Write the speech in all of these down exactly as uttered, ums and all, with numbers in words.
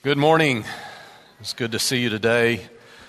Good morning. It's good to see you today.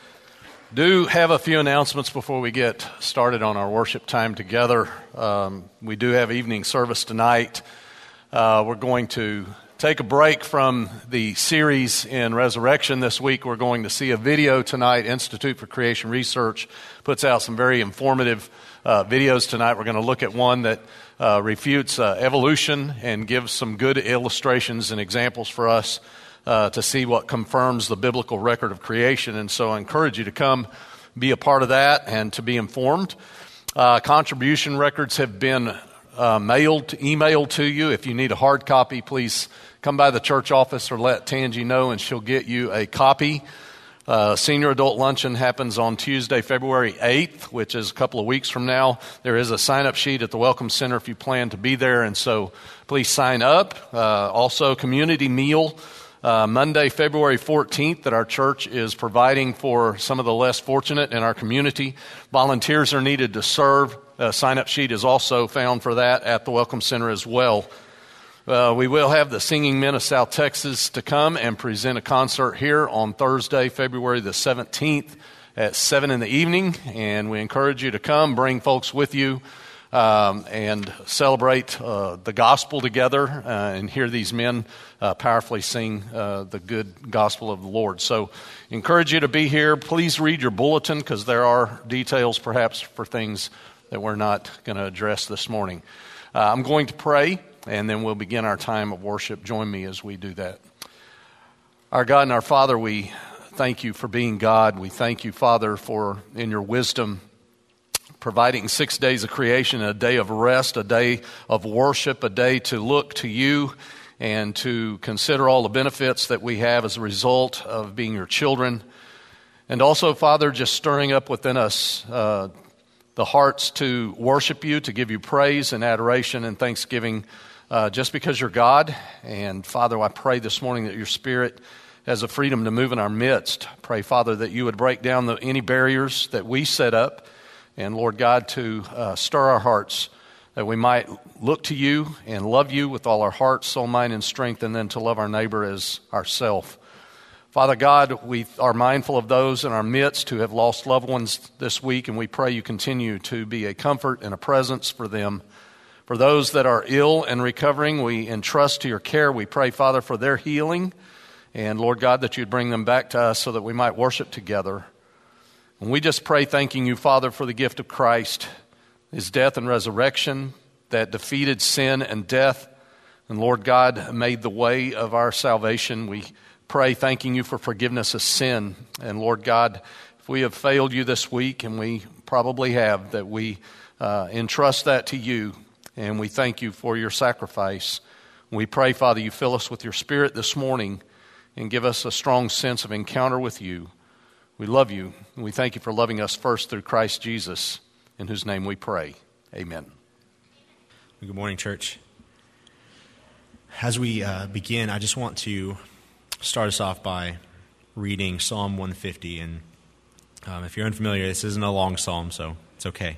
Do have a few announcements before we get started on our worship time together. Um, we do have evening service tonight. Uh, we're going to take a break from the series in Resurrection this week. We're going to see a video tonight. Institute for Creation Research puts out some very informative uh, videos tonight. We're going to look at one that uh, refutes uh, evolution and gives some good illustrations and examples for us Uh, to see what confirms the biblical record of creation. And so I encourage you to come be a part of that and to be informed. Uh, contribution records have been uh, mailed, emailed to you. If you need a hard copy, please come by the church office or let Tangi know and she'll get you a copy. Uh, Senior Adult Luncheon happens on Tuesday, February eighth, which is a couple of weeks from now. There is a sign-up sheet at the Welcome Center if you plan to be there, and so please sign up. Uh, also, community meal Uh, Monday, February fourteenth, that our church is providing for some of the less fortunate in our community. Volunteers are needed to serve. A sign-up sheet is also found for that at the Welcome Center as well. Uh, we will have the Singing Men of South Texas to come and present a concert here on Thursday, February the seventeenth at seven in the evening, and we encourage you to come, bring folks with you, Um, and celebrate uh, the gospel together uh, and hear these men uh, powerfully sing uh, the good gospel of the Lord. So encourage you to be here. Please read your bulletin because there are details perhaps for things that we're not going to address this morning. Uh, I'm going to pray and then we'll begin our time of worship. Join me as we do that. Our God and our Father, we thank you for being God. We thank you, Father, for in your wisdom providing six days of creation, a day of rest, a day of worship, a day to look to you and to consider all the benefits that we have as a result of being your children. And also, Father, just stirring up within us uh, the hearts to worship you, to give you praise and adoration and thanksgiving uh, just because you're God. And Father, I pray this morning that your Spirit has a freedom to move in our midst. Pray, Father, that you would break down the, any barriers that we set up. And Lord God, to uh, stir our hearts that we might look to you and love you with all our heart, soul, mind, and strength, and then to love our neighbor as ourself. Father God, we are mindful of those in our midst who have lost loved ones this week, and we pray you continue to be a comfort and a presence for them. For those that are ill and recovering, we entrust to your care. We pray, Father, for their healing, and Lord God, that you'd bring them back to us so that we might worship together. And we just pray, thanking you, Father, for the gift of Christ, his death and resurrection that defeated sin and death. And Lord God, made the way of our salvation. We pray, thanking you for forgiveness of sin. And Lord God, if we have failed you this week, and we probably have, that we uh, entrust that to you. And we thank you for your sacrifice. We pray, Father, you fill us with your Spirit this morning and give us a strong sense of encounter with you. We love you, and we thank you for loving us first through Christ Jesus, in whose name we pray. Amen. Good morning, church. As we uh, begin, I just want to start us off by reading Psalm one fifty. And um, if you're unfamiliar, this isn't a long psalm, so it's okay.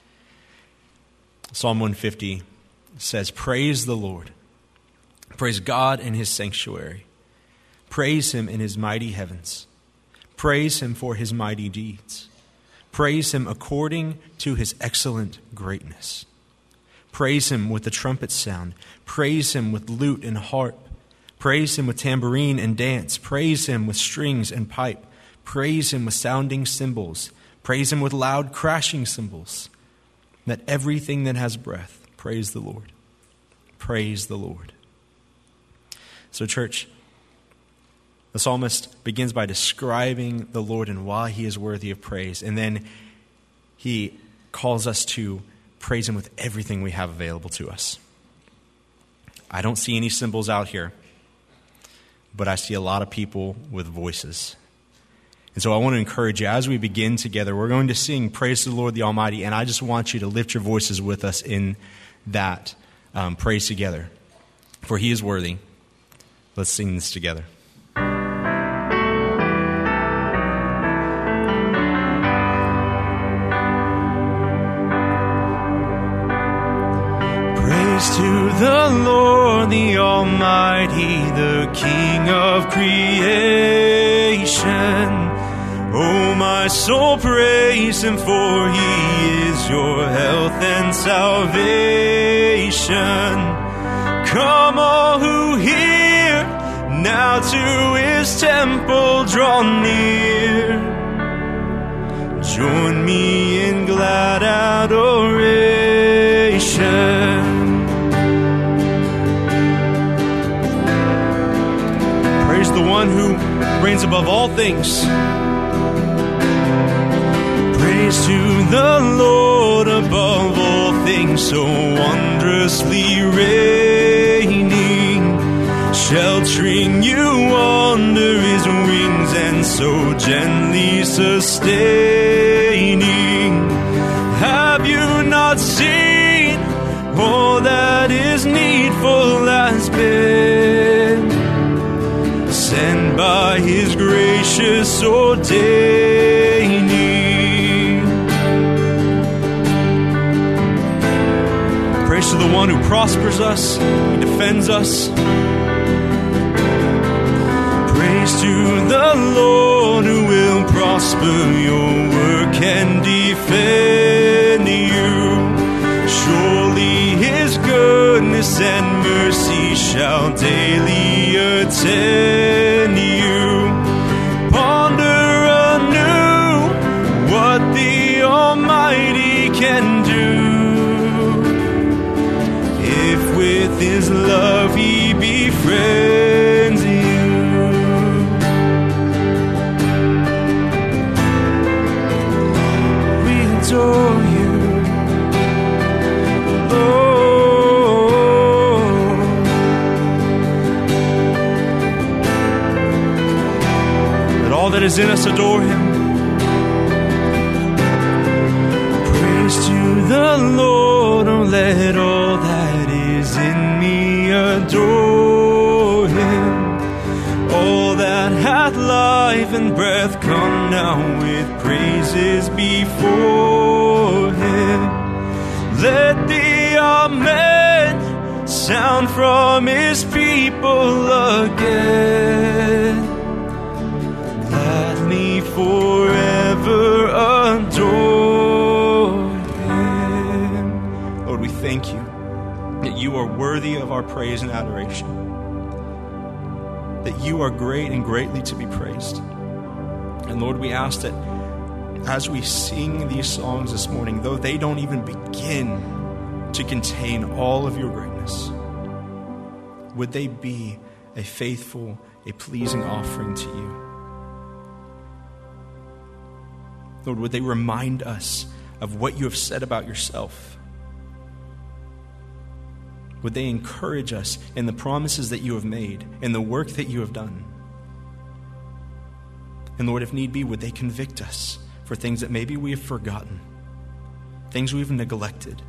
Psalm one fifty says, "Praise the Lord. Praise God in his sanctuary. Praise him in his mighty heavens. Praise him for his mighty deeds. Praise him according to his excellent greatness. Praise him with the trumpet sound. Praise him with lute and harp. Praise him with tambourine and dance. Praise him with strings and pipe. Praise him with sounding cymbals. Praise him with loud crashing cymbals. Let everything that has breath praise the Lord. Praise the Lord." So, church, the psalmist begins by describing the Lord and why he is worthy of praise. And then he calls us to praise him with everything we have available to us. I don't see any cymbals out here, but I see a lot of people with voices. And so I want to encourage you, as we begin together, we're going to sing Praise to the Lord the Almighty, and I just want you to lift your voices with us in that um, praise together. For he is worthy. Let's sing this together. Praise Praise to the Lord, the Almighty, the King of creation. Oh, my soul, praise Him, for He is your health and salvation. Come, all who hear, now to His temple draw near. Join me in glad adoration. Praise the one who reigns above all things. Praise to the Lord above all things, so wondrously reigning, sheltering you under His wings, and so gently sustaining. Have you not seen all that is needful has been sent by His gracious ordaining? Praise to the one who prospers us, He defends us. Praise to the Lord who will prosper your work and defend you. Surely His goodness and mercy shall daily attend you. Ponder anew what the Almighty can do. With His love He befriends you. We adore you, Lord. Let all that is in us adore Him. Praise to the Lord, oh let all that in me adore Him. All that hath life and breath, come now with praises before Him. Let the Amen sound from His people again. Gladly forever adore Him. Lord, we thank you that you are worthy of our praise and adoration, that you are great and greatly to be praised. And Lord, we ask that as we sing these songs this morning, though they don't even begin to contain all of your greatness, would they be a faithful, a pleasing offering to you? Lord, would they remind us of what you have said about yourself? Would they encourage us in the promises that you have made, in the work that you have done? And Lord, if need be, would they convict us for things that maybe we have forgotten, things we've neglected?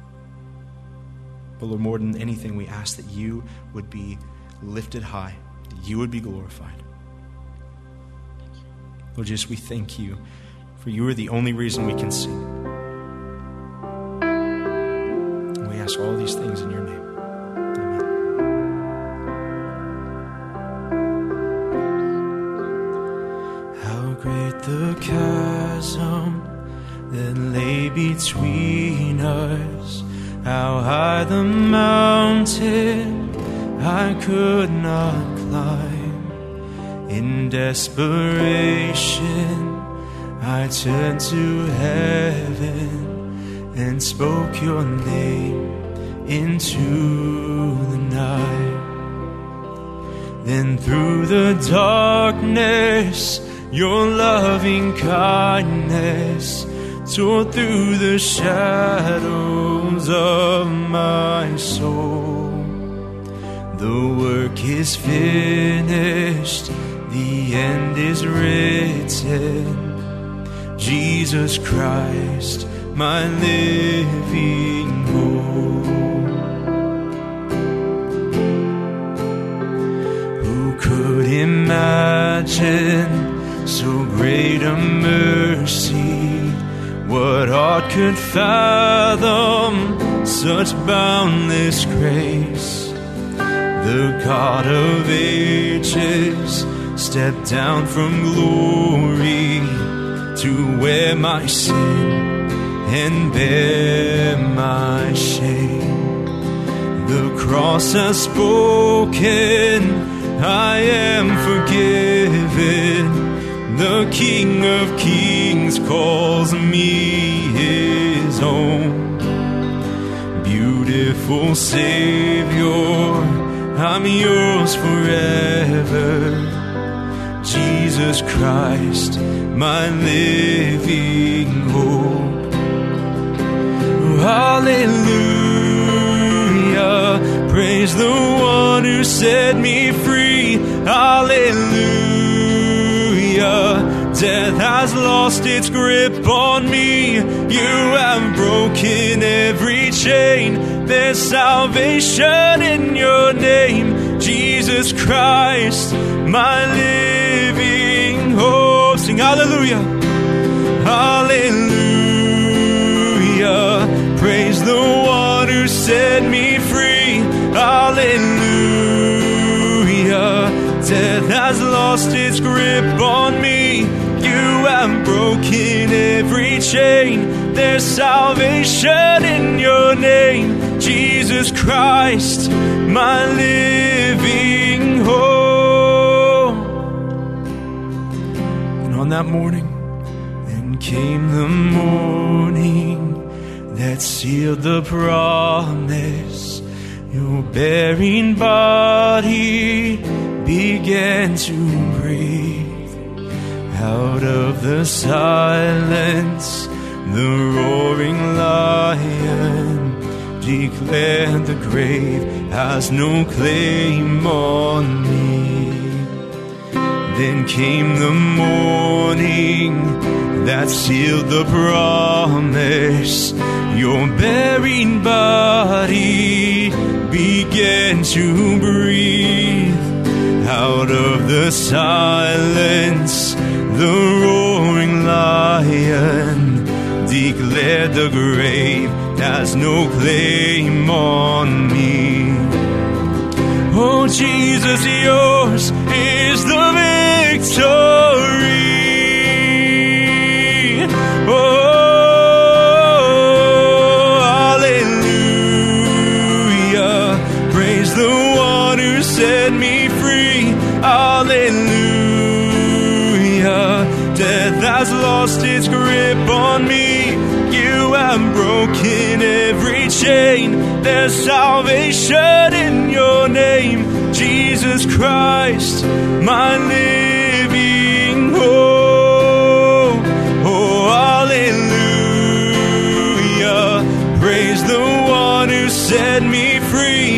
But Lord, more than anything, we ask that you would be lifted high, that you would be glorified. Lord Jesus, we thank you, for you are the only reason we can sing. And we ask all these things in your name. The chasm that lay between us, how high the mountain I could not climb. In desperation I turned to heaven and spoke your name into the night. Then through the darkness your loving kindness tore through the shadows of my soul. The work is finished, the end is written. Jesus Christ, my living hope. Who could imagine so great a mercy? What heart could fathom such boundless grace. The God of ages stepped down from glory to wear my sin and bear my shame. The cross has spoken, I am forgiven. The King of Kings calls me his own. Beautiful Savior, I'm yours forever. Jesus Christ, my living hope. Hallelujah, praise the one who set me free. Hallelujah, death has lost its grip on me. You have broken every chain. There's salvation in your name, Jesus Christ, my living hope. Sing hallelujah. Hallelujah, praise the one who set me free. Hallelujah, death has lost its grip on me. You have broken every chain. There's salvation in your name, Jesus Christ, my living hope. And on that morning, then came the morning that sealed the promise. Your bearing body began to breathe. Out of the silence, the roaring lion declared the grave has no claim on me. Then came the morning that sealed the promise. Your bearing body began to breathe. Out of the silence, the roaring lion declared the grave has no claim on me. Oh, Jesus, yours is the victory. Oh, hallelujah, praise the one who set me free. Hallelujah, death has lost its grip on me. You have broken every chain. There's salvation in your name, Jesus Christ, my living hope. Oh, hallelujah, praise the one who set me free.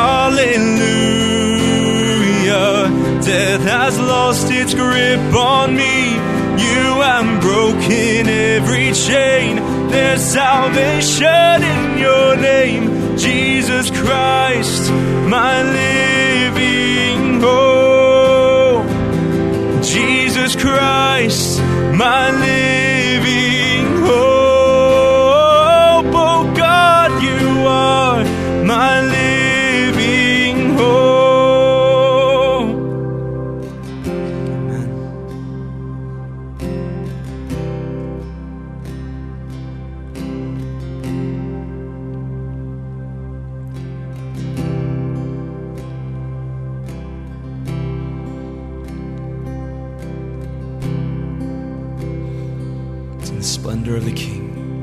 Hallelujah, death has lost its grip on me. You have broken every chain. There's salvation in your name, Jesus Christ, my living hope. Jesus Christ, my living hope. Oh God, you are my living hope. Amen. The splendor of the King,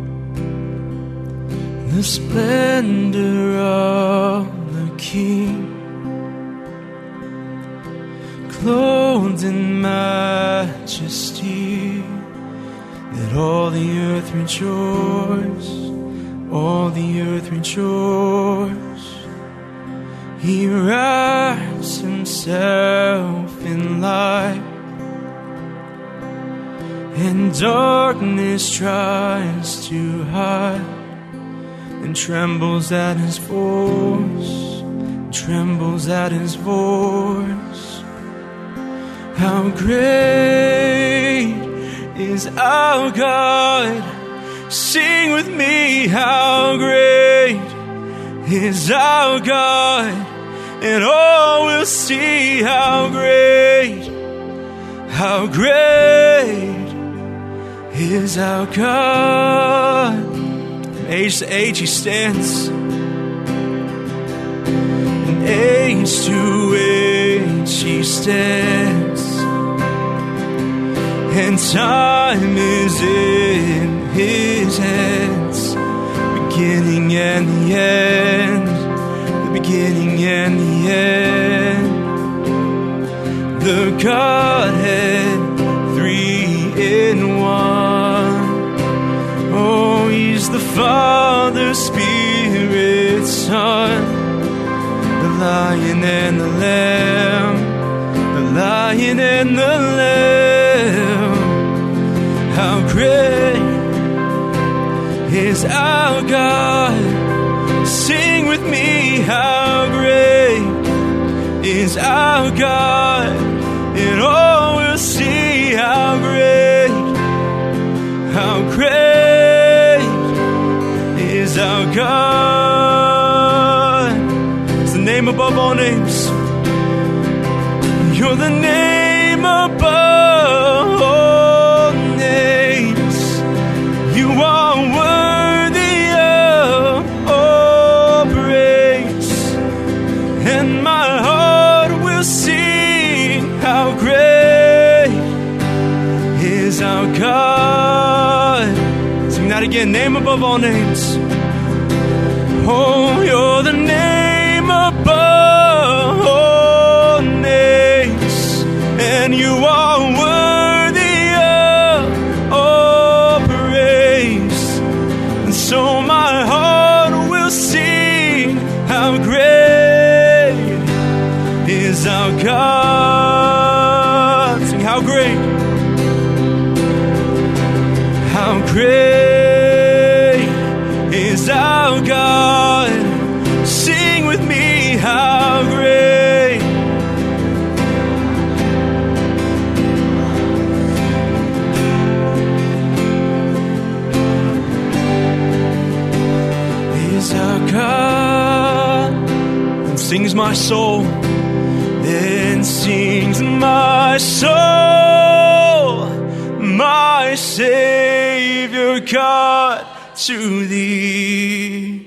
the splendor of the King, clothed in majesty. Let all the earth rejoice, all the earth rejoice. He wraps himself in light, and darkness tries to hide, and trembles at his voice, trembles at his voice. How great is our God? Sing with me, how great is our God, and all will see how great, how great is our God. From age to age he stands, and age to age he stands, and time is in his hands. Beginning and the end, the beginning and the end. The Godhead, three in one. Oh, he's the Father, Spirit, Son, the Lion and the Lamb, the Lion and the Lamb. How great is our God? Sing with me, how great is our God, and all will see how great, how great is our God. It's the name above all names. You're the name above all names. You are worthy of all praise, and my heart will sing how great is our God. Sing that again. Name above all names. Oh, you're the name above all names, and you are worthy of all praise. And so my heart will sing how great is our God. Sing how great, how great is our God. Sing with me, how great. Is our God. And sings my soul, then sings my soul, my Savior God, to thee.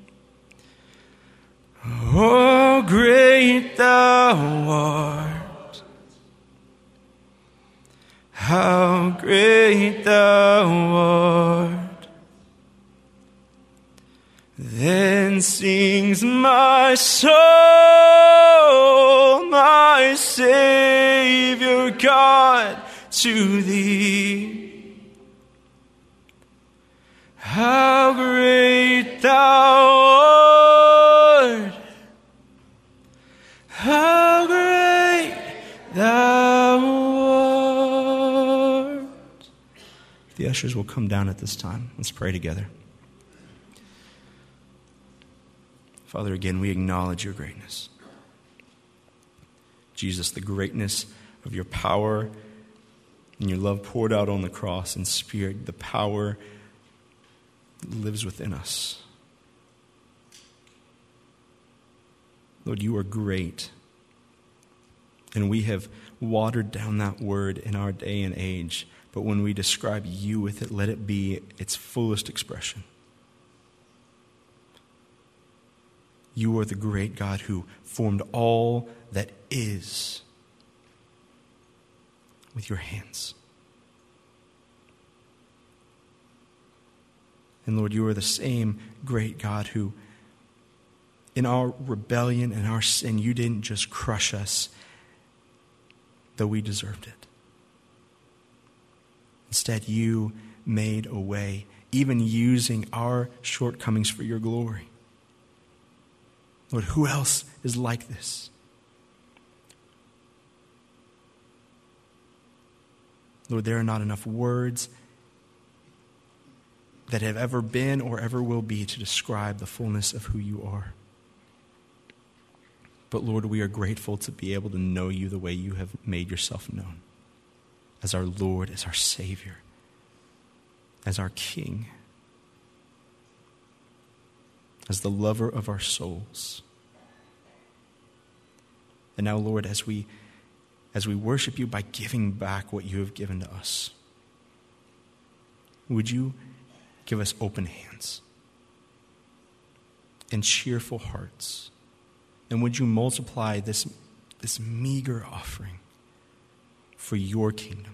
Oh, great thou art, how great thou art. Then sings my soul, my Savior God, to thee. How great thou art, how great thou art. The ushers will come down at this time. Let's pray together. Father, again, we acknowledge your greatness. Jesus, the greatness of your power and your love poured out on the cross, and Spirit, the power lives within us. Lord, you are great, and we have watered down that word in our day and age, but when we describe you with it, let it be its fullest expression. You are the great God who formed all that is with your hands. And Lord, you are the same great God who, in our rebellion and our sin, you didn't just crush us, though we deserved it. Instead, you made a way, even using our shortcomings for your glory. Lord, who else is like this? Lord, there are not enough words that have ever been or ever will be to describe the fullness of who you are. But Lord, we are grateful to be able to know you the way you have made yourself known, as our Lord, as our Savior, as our King. as the lover of our souls. And now, Lord, as we as we worship you by giving back what you have given to us, would you give us open hands and cheerful hearts? And would you multiply this, this meager offering for your kingdom?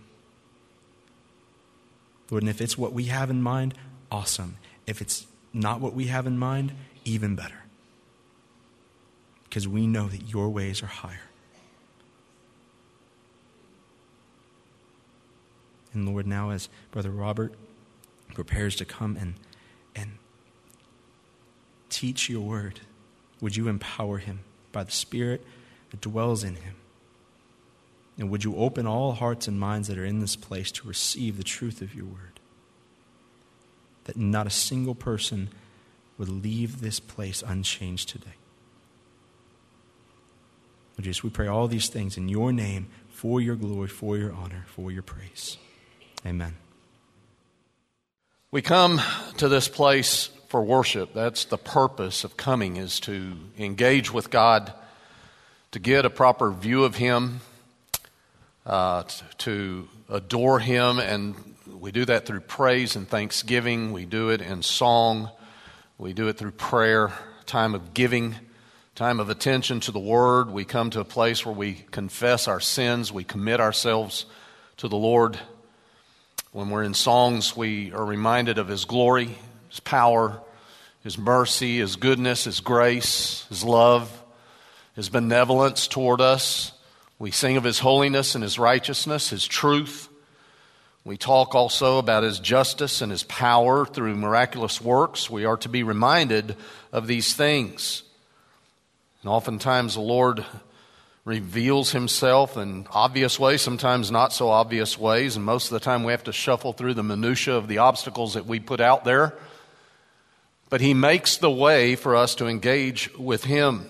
Lord, and if it's what we have in mind, awesome. If it's not what we have in mind, even better. Because we know that your ways are higher. And Lord, now as Brother Robert prepares to come and, and teach your word, would you empower him by the Spirit that dwells in him? And would you open all hearts and minds that are in this place to receive the truth of your word? That not a single person would leave this place unchanged today. Lord Jesus, we pray all these things in your name, for your glory, for your honor, for your praise. Amen. We come to this place for worship. That's the purpose of coming, is to engage with God, to get a proper view of him, uh, to adore him, and we do that through praise and thanksgiving. We do it in song. We do it through prayer, time of giving, time of attention to the Word. We come to a place where we confess our sins. We commit ourselves to the Lord. When we're in songs, we are reminded of His glory, His power, His mercy, His goodness, His grace, His love, His benevolence toward us. We sing of His holiness and His righteousness, His truth. We talk also about His justice and His power through miraculous works. We are to be reminded of these things. And oftentimes the Lord reveals Himself in obvious ways, sometimes not so obvious ways, and most of the time we have to shuffle through the minutia of the obstacles that we put out there. But He makes the way for us to engage with Him.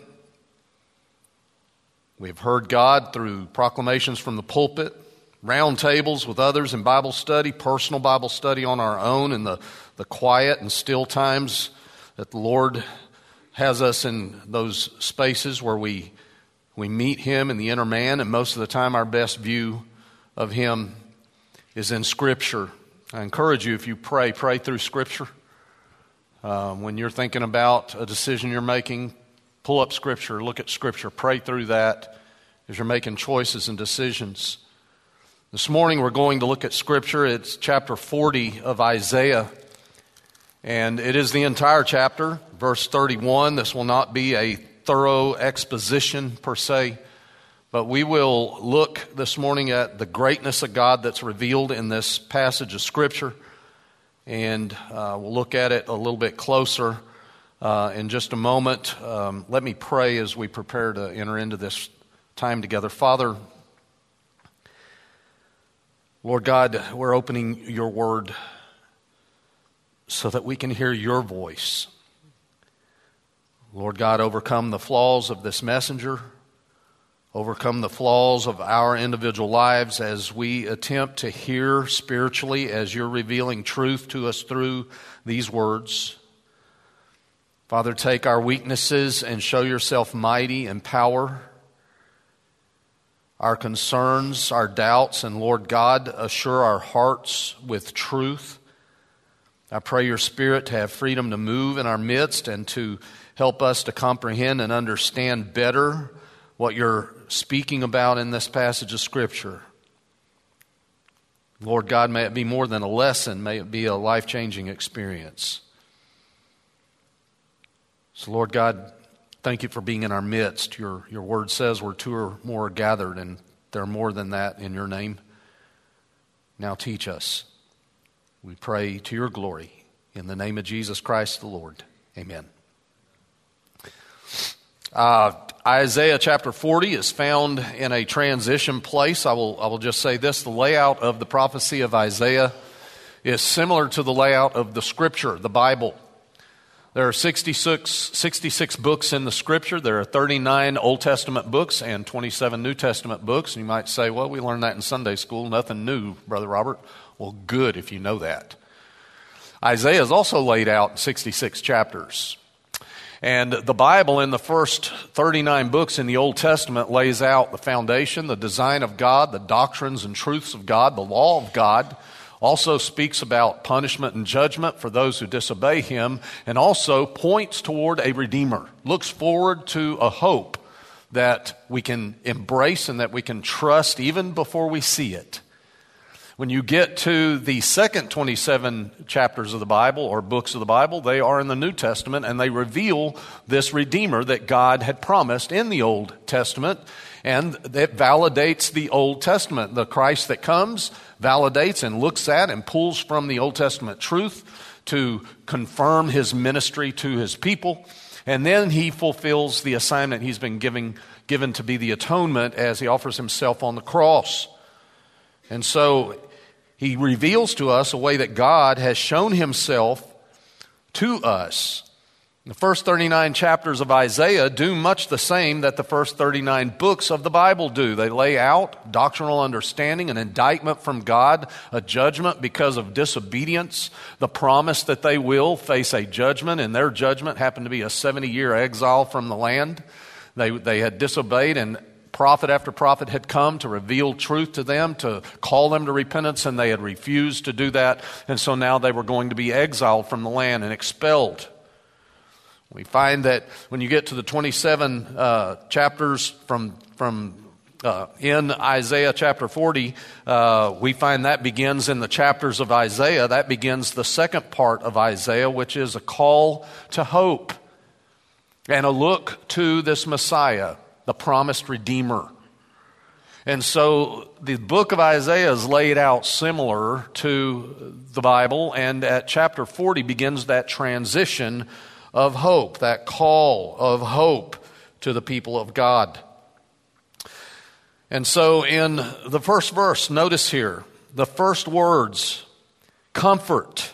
We've heard God through proclamations from the pulpit, round tables with others in Bible study, personal Bible study on our own in the, the quiet and still times that the Lord has us in those spaces where we we meet Him in the inner man, and most of the time our best view of Him is in Scripture. I encourage you, if you pray, pray through Scripture. Uh, when you're thinking about a decision you're making, pull up Scripture, look at Scripture, pray through that as you're making choices and decisions. This morning we're going to look at Scripture. It's chapter forty of Isaiah, and it is the entire chapter, verse thirty-one. This will not be a thorough exposition per se, but we will look this morning at the greatness of God that's revealed in this passage of Scripture, and uh, we'll look at it a little bit closer uh, in just a moment. Um, let me pray as we prepare to enter into this time together. Father, Lord God, we're opening your word so that we can hear your voice. Lord God, overcome the flaws of this messenger, overcome the flaws of our individual lives as we attempt to hear spiritually as you're revealing truth to us through these words. Father, take our weaknesses and show yourself mighty in power. Our concerns, our doubts, and Lord God, assure our hearts with truth. I pray your Spirit to have freedom to move in our midst and to help us to comprehend and understand better what you're speaking about in this passage of Scripture. Lord God, may it be more than a lesson, may it be a life-changing experience. So Lord God, thank you for being in our midst. Your, your word says where two or more are gathered, and there are more than that in your name. Now teach us. We pray to your glory. In the name of Jesus Christ the Lord. Amen. Uh, Isaiah chapter forty is found in a transition place. I will, I will just say this. The layout of the prophecy of Isaiah is similar to the layout of the Scripture, the Bible. There are sixty-six, sixty-six books in the Scripture. There are thirty-nine Old Testament books and twenty-seven New Testament books. And you might say, well, we learned that in Sunday school. Nothing new, Brother Robert. Well, good if you know that. Isaiah is also laid out in sixty-six chapters. And the Bible in the first thirty-nine books in the Old Testament lays out the foundation, the design of God, the doctrines and truths of God, the law of God. Also speaks about punishment and judgment for those who disobey Him, and also points toward a Redeemer, looks forward to a hope that we can embrace and that we can trust even before we see it. When you get to the second twenty-seven chapters of the Bible or books of the Bible, they are in the New Testament, and they reveal this Redeemer that God had promised in the Old Testament, and it validates the Old Testament. The Christ that comes validates and looks at and pulls from the Old Testament truth to confirm His ministry to His people, and then He fulfills the assignment He's been giving, given to be the atonement as He offers Himself on the cross. And so He reveals to us a way that God has shown Himself to us. The first thirty-nine chapters of Isaiah do much the same that the first thirty-nine books of the Bible do. They lay out doctrinal understanding, an indictment from God, a judgment because of disobedience, the promise that they will face a judgment, and their judgment happened to be a seventy-year exile from the land. They, they had disobeyed, and prophet after prophet had come to reveal truth to them, to call them to repentance, and they had refused to do that. And so now they were going to be exiled from the land and expelled. We find that when you get to the twenty-seven uh, chapters from from uh, in Isaiah chapter forty, uh, we find that begins in the chapters of Isaiah. That begins the second part of Isaiah, which is a call to hope and a look to this Messiah, the promised Redeemer. And so the book of Isaiah is laid out similar to the Bible, and at chapter forty begins that transition of hope, that call of hope to the people of God. And so in the first verse, notice here, the first words, comfort.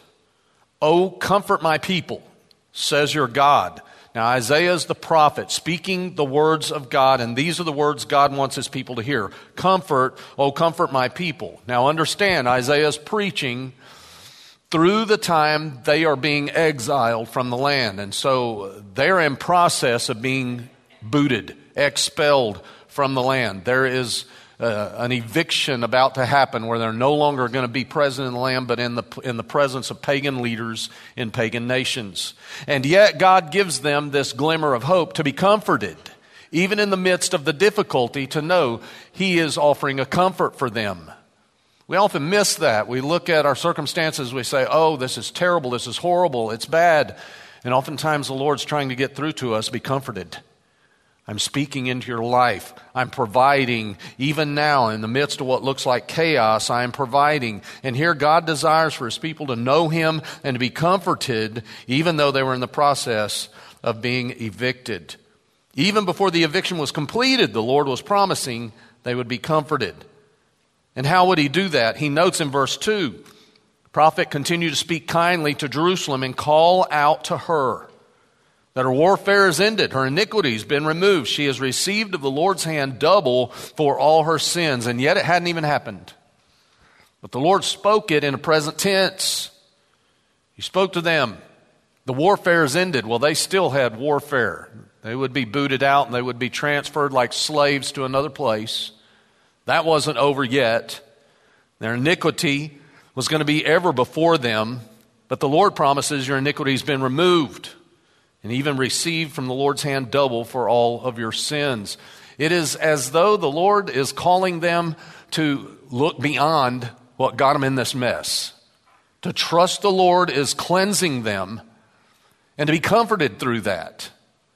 Oh, comfort my people, says your God. Now, Isaiah is the prophet speaking the words of God, and these are the words God wants His people to hear. Comfort, oh, comfort my people. Now, understand, Isaiah is preaching through the time they are being exiled from the land. And so they're in process of being booted, expelled from the land. There is uh, an eviction about to happen where they're no longer going to be present in the land, but in the, in the presence of pagan leaders in pagan nations. And yet God gives them this glimmer of hope to be comforted, even in the midst of the difficulty, to know He is offering a comfort for them. We often miss that. We look at our circumstances, we say, oh, this is terrible, this is horrible, it's bad. And oftentimes the Lord's trying to get through to us, be comforted. I'm speaking into your life. I'm providing, even now in the midst of what looks like chaos, I am providing. And here God desires for His people to know Him and to be comforted, even though they were in the process of being evicted. Even before the eviction was completed, the Lord was promising they would be comforted. And how would He do that? He notes in verse two, the prophet continued to speak kindly to Jerusalem and call out to her that her warfare is ended, her iniquity has been removed. She has received of the Lord's hand double for all her sins, and yet it hadn't even happened. But the Lord spoke it in a present tense. He spoke to them. The warfare is ended. Well, they still had warfare. They would be booted out and they would be transferred like slaves to another place. That wasn't over yet. Their iniquity was going to be ever before them, but the Lord promises your iniquity has been removed and even received from the Lord's hand double for all of your sins. It is as though the Lord is calling them to look beyond what got them in this mess. To trust the Lord is cleansing them and to be comforted through that.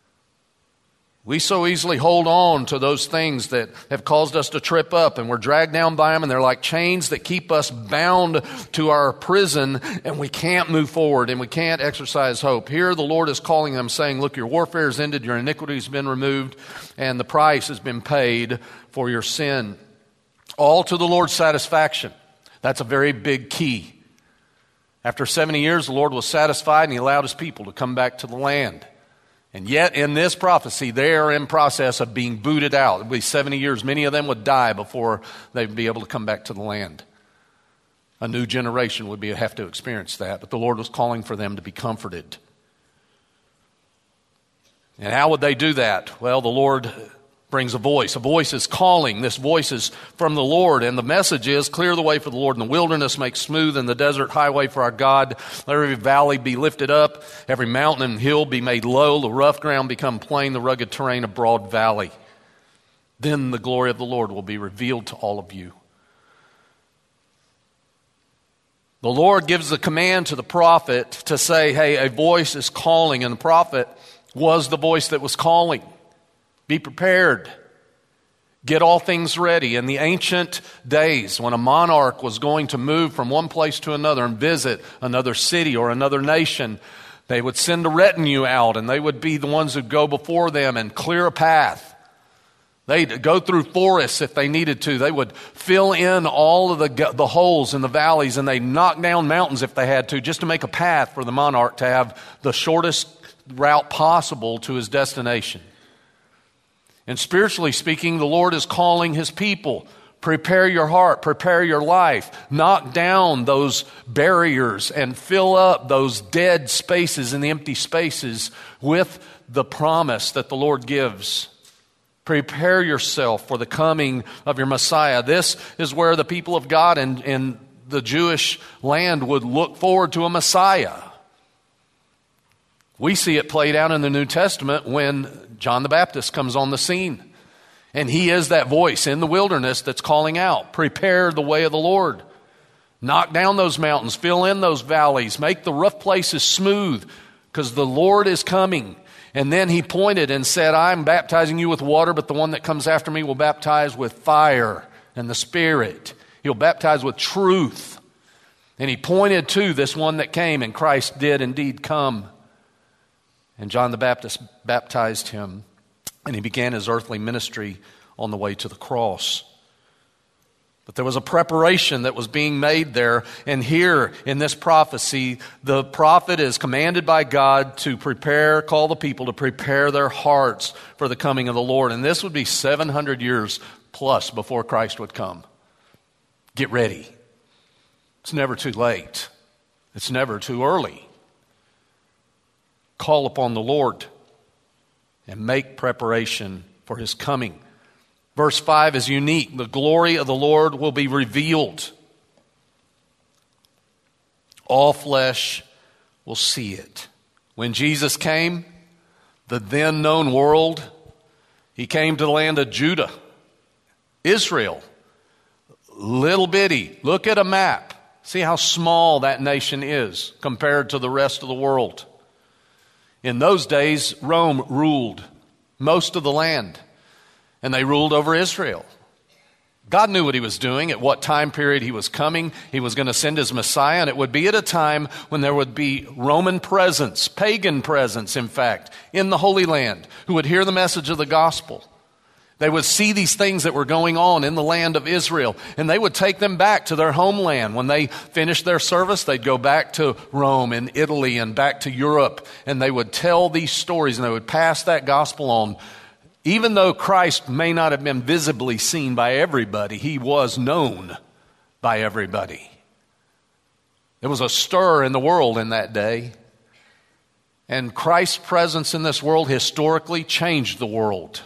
We so easily hold on to those things that have caused us to trip up, and we're dragged down by them, and they're like chains that keep us bound to our prison, and we can't move forward, and we can't exercise hope. Here the Lord is calling them, saying, look, your warfare is ended, your iniquity has been removed, and the price has been paid for your sin. All to the Lord's satisfaction. That's a very big key. After seventy years, the Lord was satisfied, and He allowed His people to come back to the land. And yet in this prophecy, they are in process of being booted out. It would be seventy years. Many of them would die before they'd be able to come back to the land. A new generation would be have to experience that. But the Lord was calling for them to be comforted. And how would they do that? Well, the Lord brings a voice. A voice is calling. This voice is from the Lord. And the message is, clear the way for the Lord in the wilderness, make smooth in the desert highway for our God. Let every valley be lifted up, every mountain and hill be made low, the rough ground become plain, the rugged terrain a broad valley. Then the glory of the Lord will be revealed to all of you. The Lord gives the command to the prophet to say, hey, a voice is calling, and the prophet was the voice that was calling. Be prepared. Get all things ready. In the ancient days, when a monarch was going to move from one place to another and visit another city or another nation, they would send a retinue out, and they would be the ones who go before them and clear a path. They'd go through forests if they needed to. They would fill in all of the, the holes in the valleys, and they'd knock down mountains if they had to, just to make a path for the monarch to have the shortest route possible to his destination. And spiritually speaking, the Lord is calling His people. Prepare your heart, prepare your life. Knock down those barriers and fill up those dead spaces and the empty spaces with the promise that the Lord gives. Prepare yourself for the coming of your Messiah. This is where the people of God and, and the Jewish land would look forward to a Messiah. We see it played out in the New Testament when John the Baptist comes on the scene. And he is that voice in the wilderness that's calling out, prepare the way of the Lord. Knock down those mountains, fill in those valleys, make the rough places smooth, because the Lord is coming. And then he pointed and said, I'm baptizing you with water, but the one that comes after me will baptize with fire and the Spirit. He'll baptize with truth. And he pointed to this one that came, and Christ did indeed come. And John the Baptist baptized him, and he began his earthly ministry on the way to the cross. But there was a preparation that was being made there, and here in this prophecy, the prophet is commanded by God to prepare, call the people to prepare their hearts for the coming of the Lord. And this would be seven hundred years plus before Christ would come. Get ready. It's never too late. It's never too early. Call upon the Lord and make preparation for His coming. Verse five is unique. The glory of the Lord will be revealed. All flesh will see it. When Jesus came, the then known world, He came to the land of Judah, Israel, little bitty. Look at a map. See how small that nation is compared to the rest of the world. In those days, Rome ruled most of the land, and they ruled over Israel. God knew what He was doing, at what time period He was coming. He was going to send His Messiah, and it would be at a time when there would be Roman presence, pagan presence, in fact, in the Holy Land, who would hear the message of the gospel. They would see these things that were going on in the land of Israel, and they would take them back to their homeland. When they finished their service, they'd go back to Rome and Italy and back to Europe, and they would tell these stories, and they would pass that gospel on. Even though Christ may not have been visibly seen by everybody, He was known by everybody. There was a stir in the world in that day, and Christ's presence in this world historically changed the world.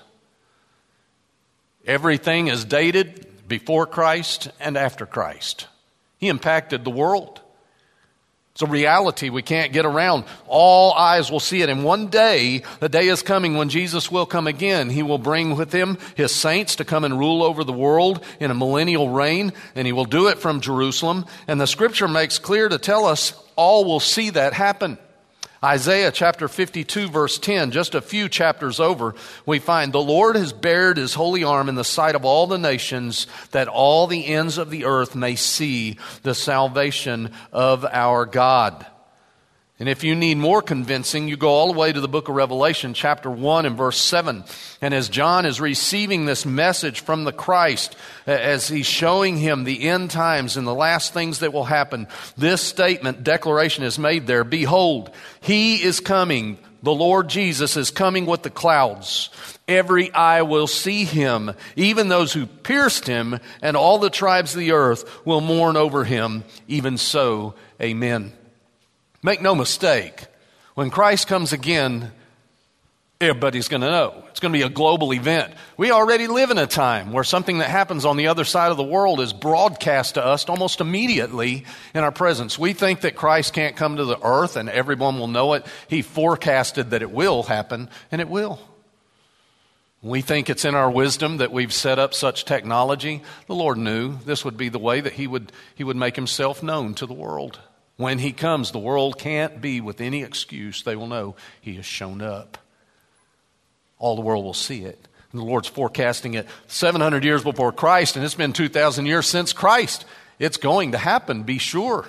Everything is dated before Christ and after Christ. He impacted the world. It's a reality we can't get around. All eyes will see it. And one day, the day is coming when Jesus will come again. He will bring with Him His saints to come and rule over the world in a millennial reign. And He will do it from Jerusalem. And the Scripture makes clear to tell us all will see that happen. Isaiah chapter fifty-two verse ten, just a few chapters over, we find the Lord has bared His holy arm in the sight of all the nations, that all the ends of the earth may see the salvation of our God. And if you need more convincing, you go all the way to the book of Revelation, chapter one and verse seven. And as John is receiving this message from the Christ, as he's showing him the end times and the last things that will happen, this statement, declaration is made there. Behold, He is coming. The Lord Jesus is coming with the clouds. Every eye will see Him, even those who pierced Him, and all the tribes of the earth will mourn over Him. Even so, amen. Make no mistake, when Christ comes again, Everybody's going to know. It's going to be a global event. We already live in a time where something that happens on the other side of the world is broadcast to us almost immediately in our presence. We think that Christ can't come to the earth and everyone will know it. He forecasted that it will happen, and it will. We think it's in our wisdom that we've set up such technology. The Lord knew this would be the way that he would, he would make himself known to the world. When he comes, the world can't be with any excuse. They will know he has shown up. All the world will see it. And the Lord's forecasting it seven hundred years before Christ, and it's been two thousand years since Christ. It's going to happen, be sure.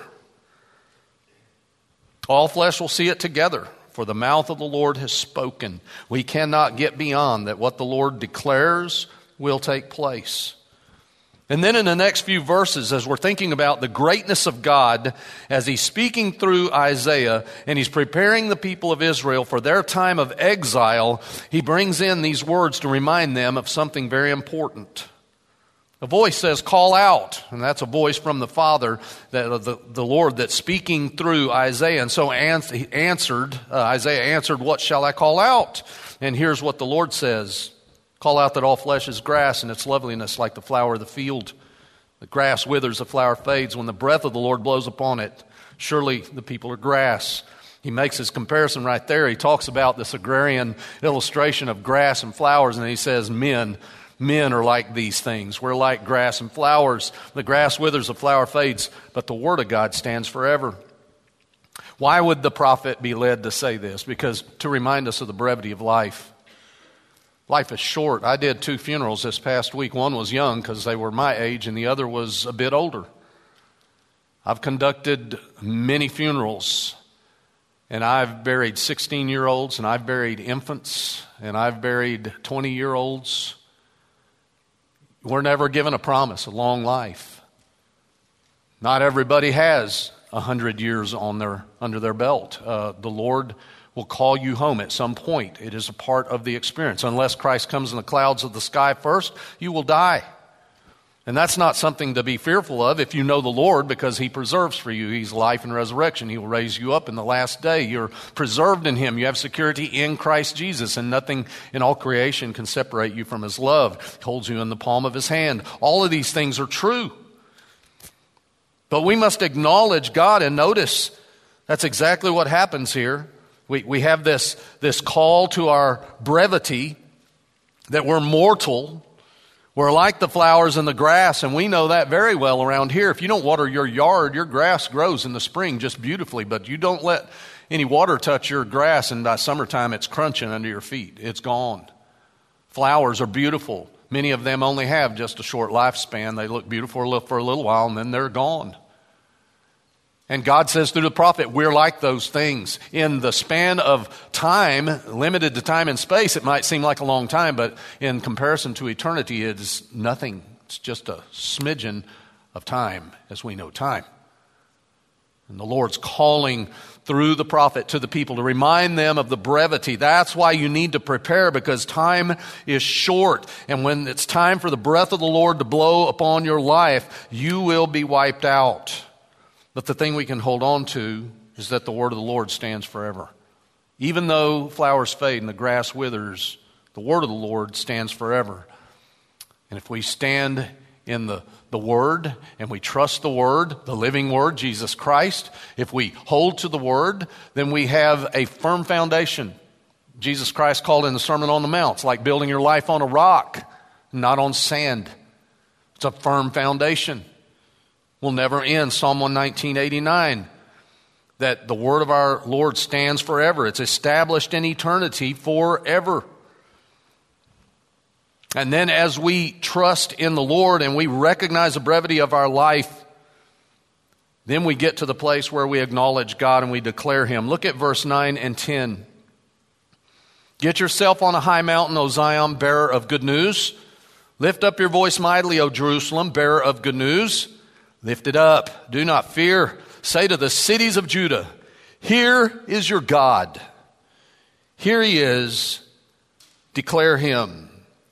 All flesh will see it together, for the mouth of the Lord has spoken. We cannot get beyond that what the Lord declares will take place. And then in the next few verses, as we're thinking about the greatness of God, as he's speaking through Isaiah and he's preparing the people of Israel for their time of exile, he brings in these words to remind them of something very important. A voice says, call out. And that's a voice from the Father, that the, the Lord that's speaking through Isaiah. And so he answered, uh, Isaiah answered, what shall I call out? And here's what the Lord says. Call out that all flesh is grass, and its loveliness like the flower of the field. The grass withers, the flower fades. When the breath of the Lord blows upon it, surely the people are grass. He makes his comparison right there. He talks about this agrarian illustration of grass and flowers, and he says, men, men are like these things. We're like grass and flowers. The grass withers, the flower fades, but the word of God stands forever. Why would the prophet be led to say this? Because to remind us of the brevity of life. Life is short. I did two funerals this past week. One was young because they were my age, and the other was a bit older. I've conducted many funerals, and I've buried sixteen-year-olds, and I've buried infants, and I've buried twenty-year-olds. We're never given a promise, a long life. Not everybody has a hundred years on their under their belt. Uh, the Lord will call you home at some point. It is a part of the experience. Unless Christ comes in the clouds of the sky first, you will die. And that's not something to be fearful of if you know the Lord, because he preserves for you. He's life and resurrection. He will raise you up in the last day. You're preserved in him. You have security in Christ Jesus, and nothing in all creation can separate you from his love. He holds you in the palm of his hand. All of these things are true. But we must acknowledge God, and notice that's exactly what happens here. We we have this, this call to our brevity, that we're mortal. We're like the flowers and the grass, and we know that very well around here. If you don't water your yard, your grass grows in the spring just beautifully, but you don't let any water touch your grass, and by summertime it's crunching under your feet. It's gone. Flowers are beautiful. Many of them only have just a short lifespan. They look beautiful for a little while, and then they're gone. And God says through the prophet, we're like those things. In the span of time, limited to time and space, it might seem like a long time, but in comparison to eternity, it is nothing. It's just a smidgen of time, as we know time. And the Lord's calling through the prophet to the people to remind them of the brevity. That's why you need to prepare, because time is short. And when it's time for the breath of the Lord to blow upon your life, you will be wiped out. But the thing we can hold on to is that the word of the Lord stands forever. Even though flowers fade and the grass withers, the word of the Lord stands forever. And if we stand in the, the word and we trust the word, the living word, Jesus Christ, if we hold to the word, then we have a firm foundation. Jesus Christ called in the Sermon on the Mount, it's like building your life on a rock, not on sand. It's a firm foundation. Will never end. Psalm one nineteen, eighty-nine, that the word of our Lord stands forever. It's established in eternity forever. And then as we trust in the Lord and we recognize the brevity of our life, then we get to the place where we acknowledge God and we declare him. Look at verse nine and ten. Get yourself on a high mountain, O Zion, bearer of good news. Lift up your voice mightily, O Jerusalem, bearer of good news. Lift it up. Do not fear. Say to the cities of Judah, here is your God. Here he is. Declare him.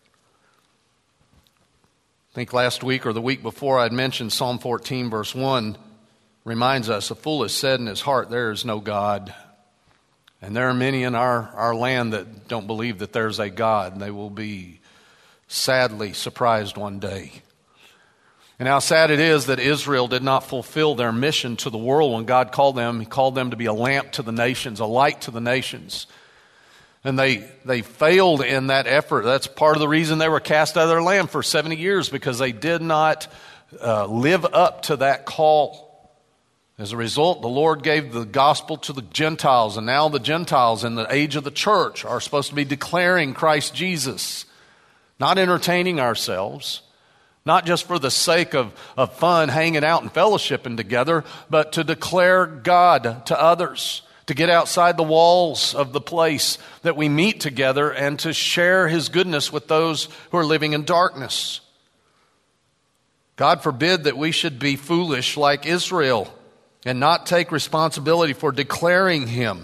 I think last week or the week before I had mentioned Psalm fourteen verse one reminds us, a fool has said in his heart, there is no God. And there are many in our, our land that don't believe that there's a God, and they will be sadly surprised one day. And how sad it is that Israel did not fulfill their mission to the world when God called them. He called them to be a lamp to the nations, a light to the nations. And they they failed in that effort. That's part of the reason they were cast out of their land for seventy years, because they did not uh, live up to that call. As a result, the Lord gave the gospel to the Gentiles, and now the Gentiles in the age of the church are supposed to be declaring Christ Jesus, not entertaining ourselves, not just for the sake of, of fun, hanging out and fellowshipping together, but to declare God to others, to get outside the walls of the place that we meet together and to share His goodness with those who are living in darkness. God forbid that we should be foolish like Israel and not take responsibility for declaring Him.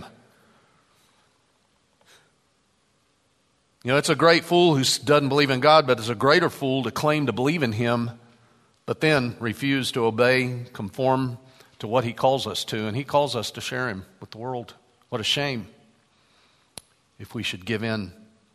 You know, it's a great fool who doesn't believe in God, but it's a greater fool to claim to believe in Him, but then refuse to obey, conform to what He calls us to. And He calls us to share Him with the world. What a shame if we should give in.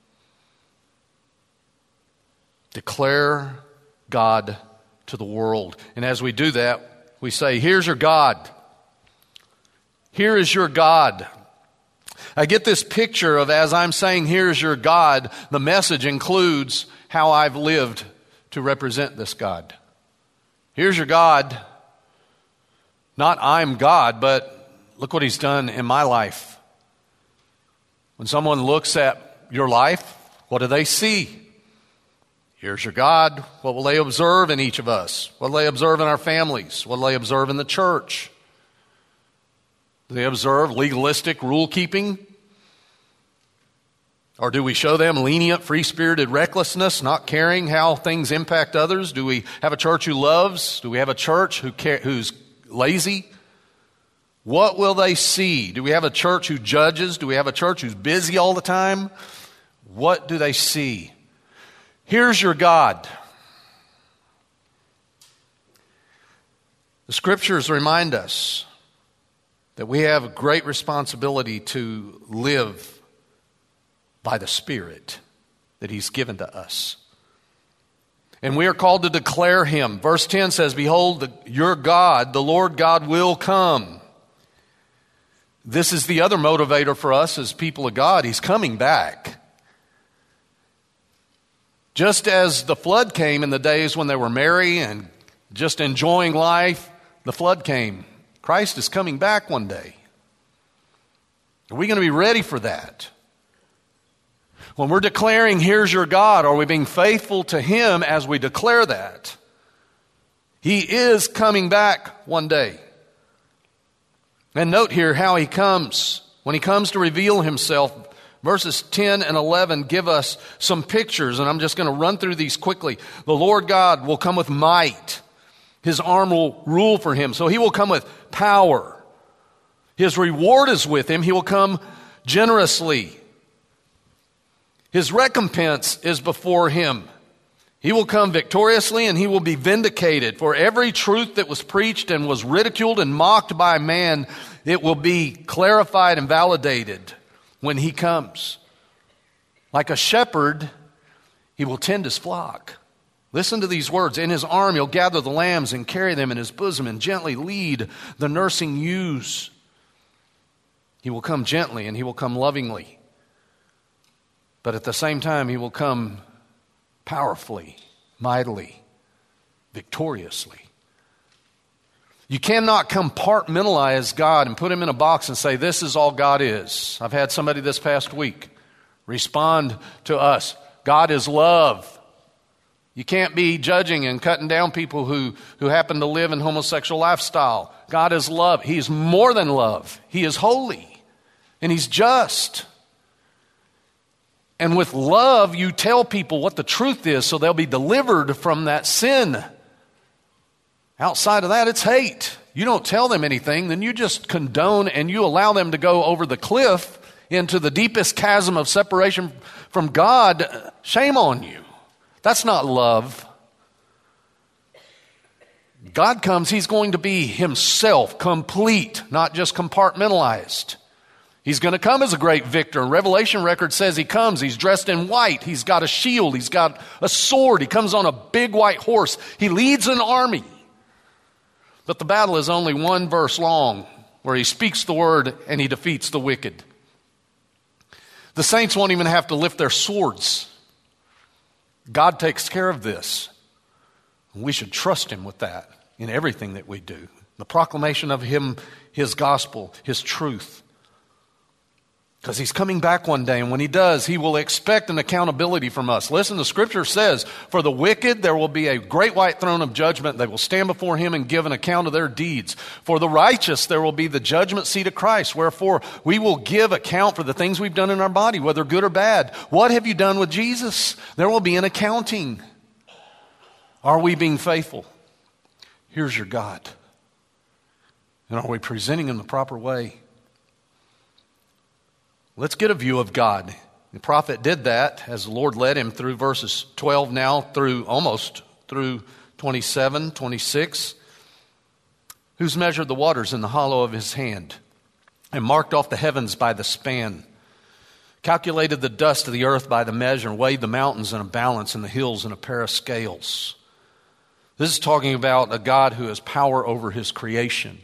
Declare God to the world. And as we do that, we say, here's your God. Here is your God. I get this picture of, as I'm saying, here's your God, the message includes how I've lived to represent this God. Here's your God. Not I'm God, but look what He's done in my life. When someone looks at your life, what do they see? Here's your God. What will they observe in each of us? What will they observe in our families? What will they observe in the church? Do they observe legalistic rule keeping? Or do we show them lenient, free-spirited recklessness, not caring how things impact others? Do we have a church who loves? Do we have a church who care, who's lazy? What will they see? Do we have a church who judges? Do we have a church who's busy all the time? What do they see? Here's your God. The Scriptures remind us that we have a great responsibility to live by the Spirit that He's given to us. And we are called to declare Him. Verse ten says, behold, the, your God, the Lord God, will come. This is the other motivator for us as people of God. He's coming back. Just as the flood came in the days when they were merry and just enjoying life, the flood came. Christ is coming back one day. Are we going to be ready for that? When we're declaring, here's your God, are we being faithful to Him as we declare that? He is coming back one day. And note here how He comes. When He comes to reveal Himself, verses ten and eleven give us some pictures, and I'm just going to run through these quickly. The Lord God will come with might. His arm will rule for Him. So He will come with power. His reward is with Him. He will come generously. His recompense is before Him. He will come victoriously, and He will be vindicated. For every truth that was preached and was ridiculed and mocked by man, it will be clarified and validated when He comes. Like a shepherd, He will tend His flock. Listen to these words. In His arm He'll gather the lambs and carry them in His bosom and gently lead the nursing ewes. He will come gently and He will come lovingly. But at the same time, He will come powerfully, mightily, victoriously. You cannot compartmentalize God and put Him in a box and say, this is all God is. I've had somebody this past week respond to us, God is love. You can't be judging and cutting down people who, who happen to live in homosexual lifestyle. God is love. He's more than love. He is holy and He's just. And with love, you tell people what the truth is so they'll be delivered from that sin. Outside of that, it's hate. You don't tell them anything, then you just condone and you allow them to go over the cliff into the deepest chasm of separation from God. Shame on you. That's not love. God comes, He's going to be Himself, complete, not just compartmentalized. He's going to come as a great victor. And Revelation record says he comes. He's dressed in white. He's got a shield. He's got a sword. He comes on a big white horse. He leads an army. But the battle is only one verse long, where he speaks the word and he defeats the wicked. The saints won't even have to lift their swords. God takes care of this. We should trust him with that in everything that we do. The proclamation of him, his gospel, his truth. Because he's coming back one day, and when he does, he will expect an accountability from us. Listen, the scripture says, for the wicked there will be a great white throne of judgment. They will stand before him and give an account of their deeds. For the righteous there will be the judgment seat of Christ. Wherefore we will give account for the things we've done in our body, whether good or bad. What have you done with Jesus? There will be an accounting. Are we being faithful? Here's your God. And are we presenting him the proper way? Let's get a view of God. The prophet did that as the Lord led him through verses twelve now through almost through twenty-seven, twenty-six. Who's measured the waters in the hollow of his hand and marked off the heavens by the span, calculated the dust of the earth by the measure, and weighed the mountains in a balance and the hills in a pair of scales. This is talking about a God who has power over his creation.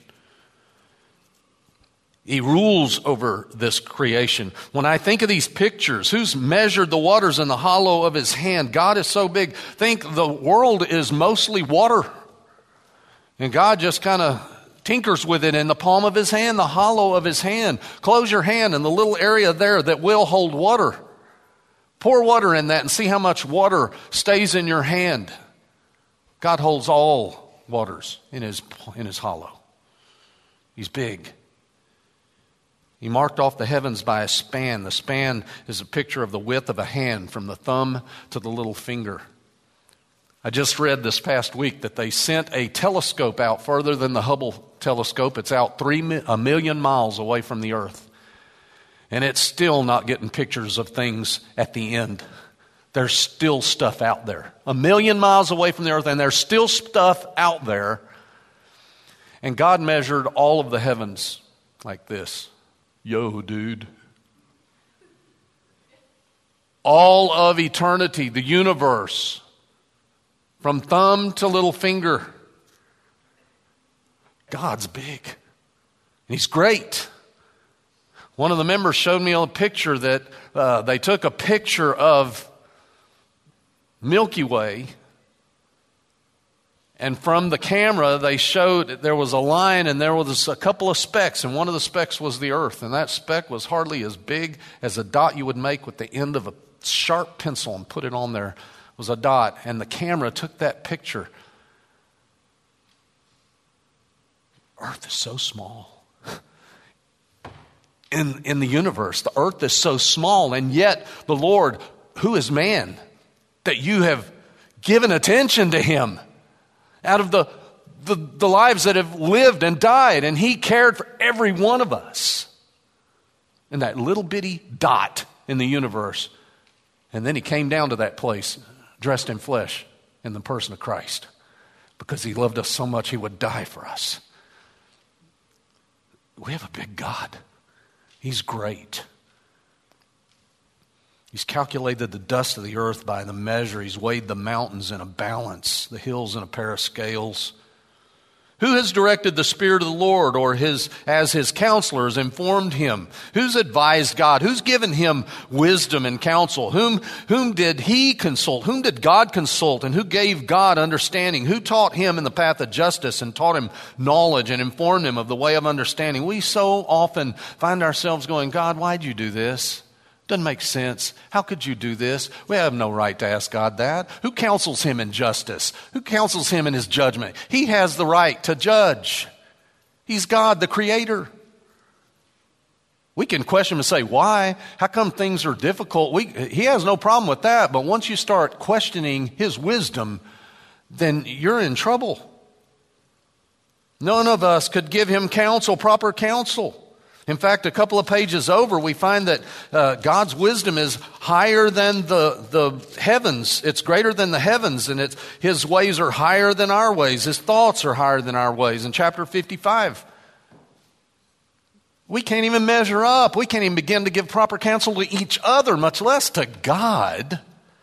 He rules over this creation. When I think of these pictures, who's measured the waters in the hollow of his hand? God is so big. Think the world is mostly water. And God just kind of tinkers with it in the palm of his hand, the hollow of his hand. Close your hand in the little area there that will hold water. Pour water in that and see how much water stays in your hand. God holds all waters in his, in his hollow. He's big. He marked off the heavens by a span. The span is a picture of the width of a hand from the thumb to the little finger. I just read this past week that they sent a telescope out further than the Hubble telescope. It's out three a million miles away from the earth. And it's still not getting pictures of things at the end. There's still stuff out there. A million miles away from the earth, and there's still stuff out there. And God measured all of the heavens like this. Yo, dude. All of eternity, the universe, from thumb to little finger. God's big. And he's great. One of the members showed me a picture that uh, they took a picture of Milky Way. And from the camera, they showed there was a line and there was a couple of specks. And one of the specks was the earth. And that speck was hardly as big as a dot you would make with the end of a sharp pencil and put it on there. It was a dot. And the camera took that picture. Earth is so small. In, in the universe, the earth is so small. And yet the Lord, who is man, that you have given attention to him. Out of the, the, the lives that have lived and died. And he cared for every one of us. In that little bitty dot in the universe. And then he came down to that place dressed in flesh in the person of Christ. Because he loved us so much he would die for us. We have a big God. He's great. He's calculated the dust of the earth by the measure. He's weighed the mountains in a balance, the hills in a pair of scales. Who has directed the Spirit of the Lord, or his as his counselors informed him? Who's advised God? Who's given him wisdom and counsel? Whom, whom did he consult? Whom did God consult? And who gave God understanding? Who taught him in the path of justice and taught him knowledge and informed him of the way of understanding? We so often find ourselves going, God, why'd you do this? Doesn't make sense. How could you do this? We have no right to ask God that. Who counsels him in justice? Who counsels him in his judgment? He has the right to judge. He's God, the creator. We can question him and say, why? How come things are difficult? We, he has no problem with that. But once you start questioning his wisdom, then you're in trouble. None of us could give him counsel, proper counsel. In fact, a couple of pages over, we find that uh, God's wisdom is higher than the, the heavens. It's greater than the heavens, and it's, his ways are higher than our ways. His thoughts are higher than our ways. In chapter fifty-five, We can't even measure up. We can't even begin to give proper counsel to each other, much less to God.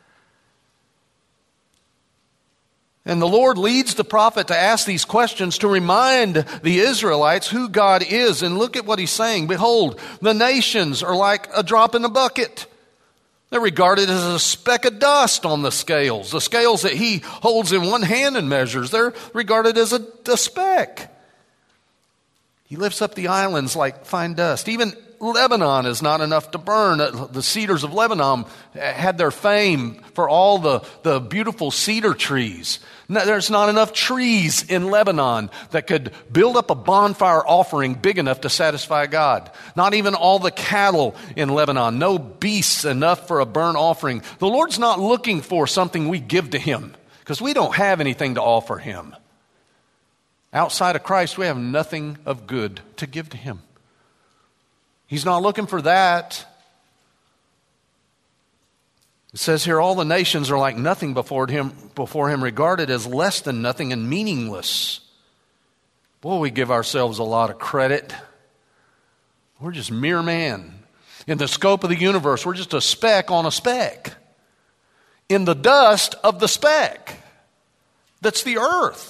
And the Lord leads the prophet to ask these questions to remind the Israelites who God is. And look at what he's saying. Behold, the nations are like a drop in the bucket. They're regarded as a speck of dust on the scales. The scales that he holds in one hand and measures, they're regarded as a, a speck. He lifts up the islands like fine dust. Even Lebanon is not enough to burn. The cedars of Lebanon had their fame for all the, the beautiful cedar trees. There's not enough trees in Lebanon that could build up a bonfire offering big enough to satisfy God. Not even all the cattle in Lebanon. No beasts enough for a burnt offering. The Lord's not looking for something we give to Him, because we don't have anything to offer Him. Outside of Christ, we have nothing of good to give to Him. He's not looking for that. It says here, all the nations are like nothing before him, before him, regarded as less than nothing and meaningless. Boy, we give ourselves a lot of credit. We're just mere man. In the scope of the universe, we're just a speck on a speck. In the dust of the speck. That's the earth.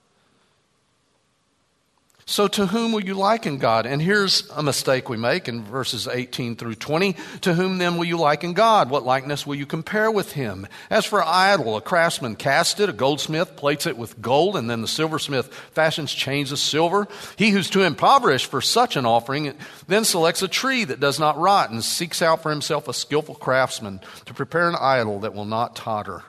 So to whom will you liken God? And here's a mistake we make in verses eighteen through twenty. To whom then will you liken God? What likeness will you compare with Him? As for idol, a craftsman casts it, a goldsmith plates it with gold, and then the silversmith fashions chains of silver. He who's too impoverished for such an offering then selects a tree that does not rot and seeks out for himself a skillful craftsman to prepare an idol that will not totter.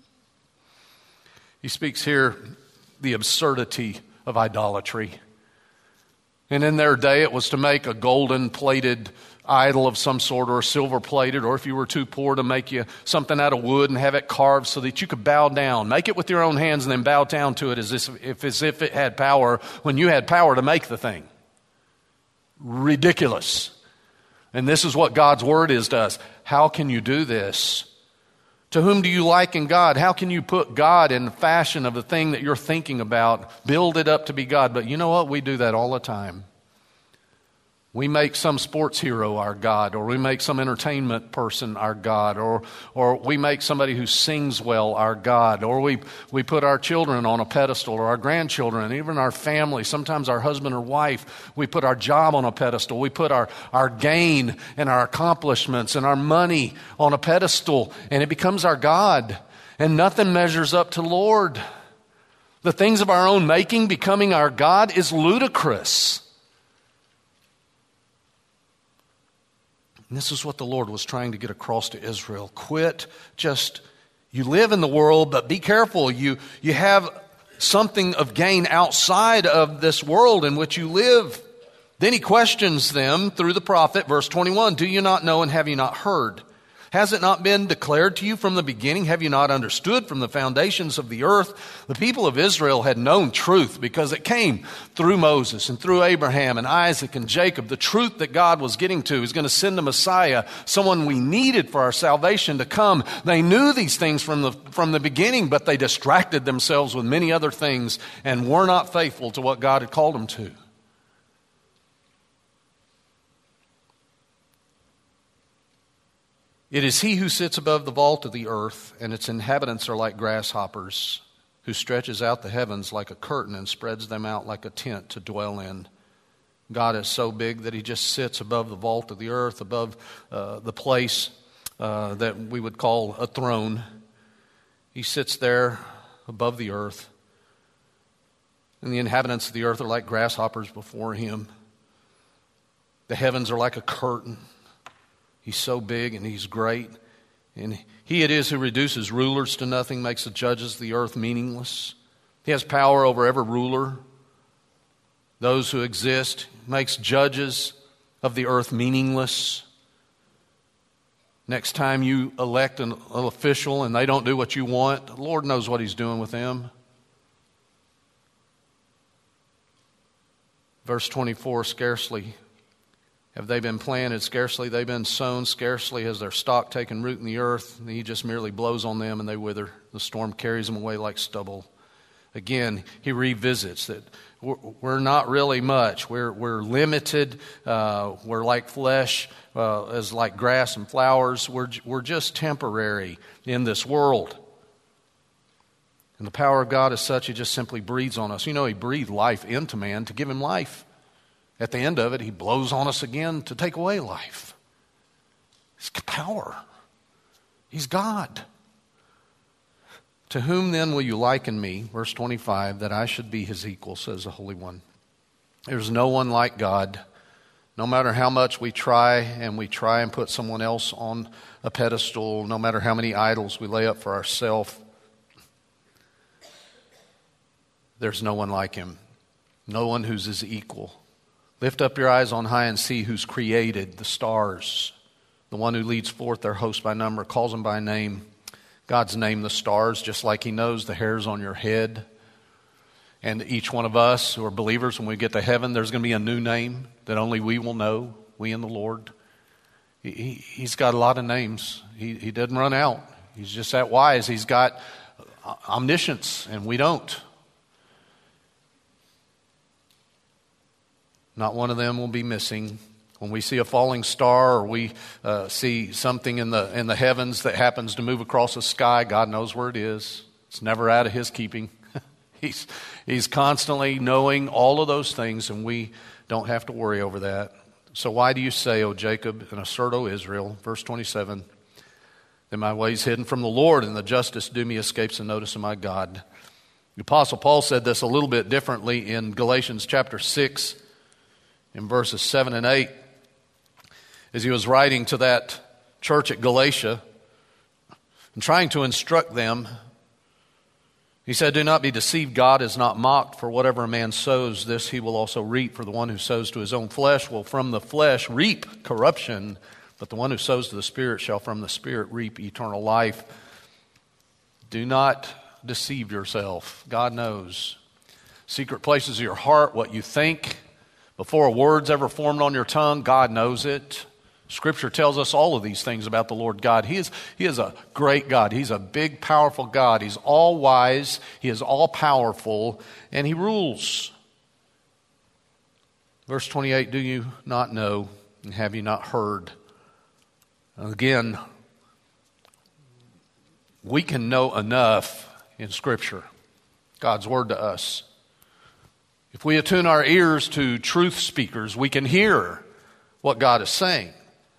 He speaks here the absurdity of idolatry. And in their day, it was to make a golden plated idol of some sort, or a silver plated, or if you were too poor, to make you something out of wood and have it carved so that you could bow down. Make it with your own hands and then bow down to it as if, as if it had power when you had power to make the thing. Ridiculous. And this is what God's word is to us. How can you do this? To whom do you liken God? How can you put God in the fashion of the thing that you're thinking about? Build it up to be God. But you know what? We do that all the time. We make some sports hero our God, or we make some entertainment person our God, or or we make somebody who sings well our God, or we, we put our children on a pedestal, or our grandchildren, even our family, sometimes our husband or wife. We put our job on a pedestal. We put our, our gain and our accomplishments and our money on a pedestal, and it becomes our God, and nothing measures up to Lord. The things of our own making becoming our God is ludicrous. And this is what the Lord was trying to get across to Israel. Quit just, you live in the world, but be careful. You, you have something of gain outside of this world in which you live. Then he questions them through the prophet, verse twenty-one, do you not know and have you not heard? Has it not been declared to you from the beginning? Have you not understood from the foundations of the earth? The people of Israel had known truth because it came through Moses and through Abraham and Isaac and Jacob. The truth that God was getting to, He was going to send a Messiah, someone we needed for our salvation to come. They knew these things from the, from the beginning, but they distracted themselves with many other things and were not faithful to what God had called them to. It is He who sits above the vault of the earth, and its inhabitants are like grasshoppers, who stretches out the heavens like a curtain and spreads them out like a tent to dwell in. God is so big that He just sits above the vault of the earth, above uh, the place uh, that we would call a throne. He sits there above the earth, and the inhabitants of the earth are like grasshoppers before Him. The heavens are like a curtain. He's so big and He's great. And He it is who reduces rulers to nothing, makes the judges of the earth meaningless. He has power over every ruler, those who exist, makes judges of the earth meaningless. Next time you elect an, an official and they don't do what you want, the Lord knows what He's doing with them. Verse twenty-four, scarcely have they been planted, scarcely they've been sown, scarcely has their stock taken root in the earth. He just merely blows on them and they wither. The storm carries them away like stubble. Again, he revisits that we're not really much. We're we're limited. Uh, we're like flesh, uh, as like grass and flowers. We're we're just temporary in this world. And the power of God is such, He just simply breathes on us. You know, He breathed life into man to give him life. At the end of it, He blows on us again to take away life. It's power. He's God. To whom then will you liken me, verse twenty-five, that I should be His equal, says the Holy One. There's no one like God. No matter how much we try and we try and put someone else on a pedestal, no matter how many idols we lay up for ourselves, there's no one like Him. No one who's His equal. Lift up your eyes on high and see who's created the stars. The one who leads forth their host by number, calls them by name. God's named the stars just like He knows the hairs on your head. And each one of us who are believers, when we get to heaven, there's going to be a new name that only we will know, we and the Lord. He, he, he's got a lot of names. He, he doesn't run out. He's just that wise. He's got omniscience, and we don't. Not one of them will be missing. When we see a falling star or we uh, see something in the in the heavens that happens to move across the sky, God knows where it is. It's never out of His keeping. he's He's constantly knowing all of those things, and we don't have to worry over that. So why do you say, O Jacob, and assert, O Israel, verse twenty-seven, that my way is hidden from the Lord, and the justice due me escapes the notice of my God? The Apostle Paul said this a little bit differently in Galatians chapter six, in verses seven and eight. As he was writing to that church at Galatia and trying to instruct them, he said, do not be deceived, God is not mocked, for whatever a man sows, this he will also reap. For the one who sows to his own flesh will from the flesh reap corruption, but the one who sows to the Spirit shall from the Spirit reap eternal life. Do not deceive yourself. God knows. Secret places of your heart, what you think, before a word's ever formed on your tongue, God knows it. Scripture tells us all of these things about the Lord God. He is, he is a great God. He's a big, powerful God. He's all wise. He is all powerful, and He rules. Verse twenty-eight, do you not know, and have you not heard? Again, we can know enough in Scripture, God's Word to us. If we attune our ears to truth speakers, we can hear what God is saying.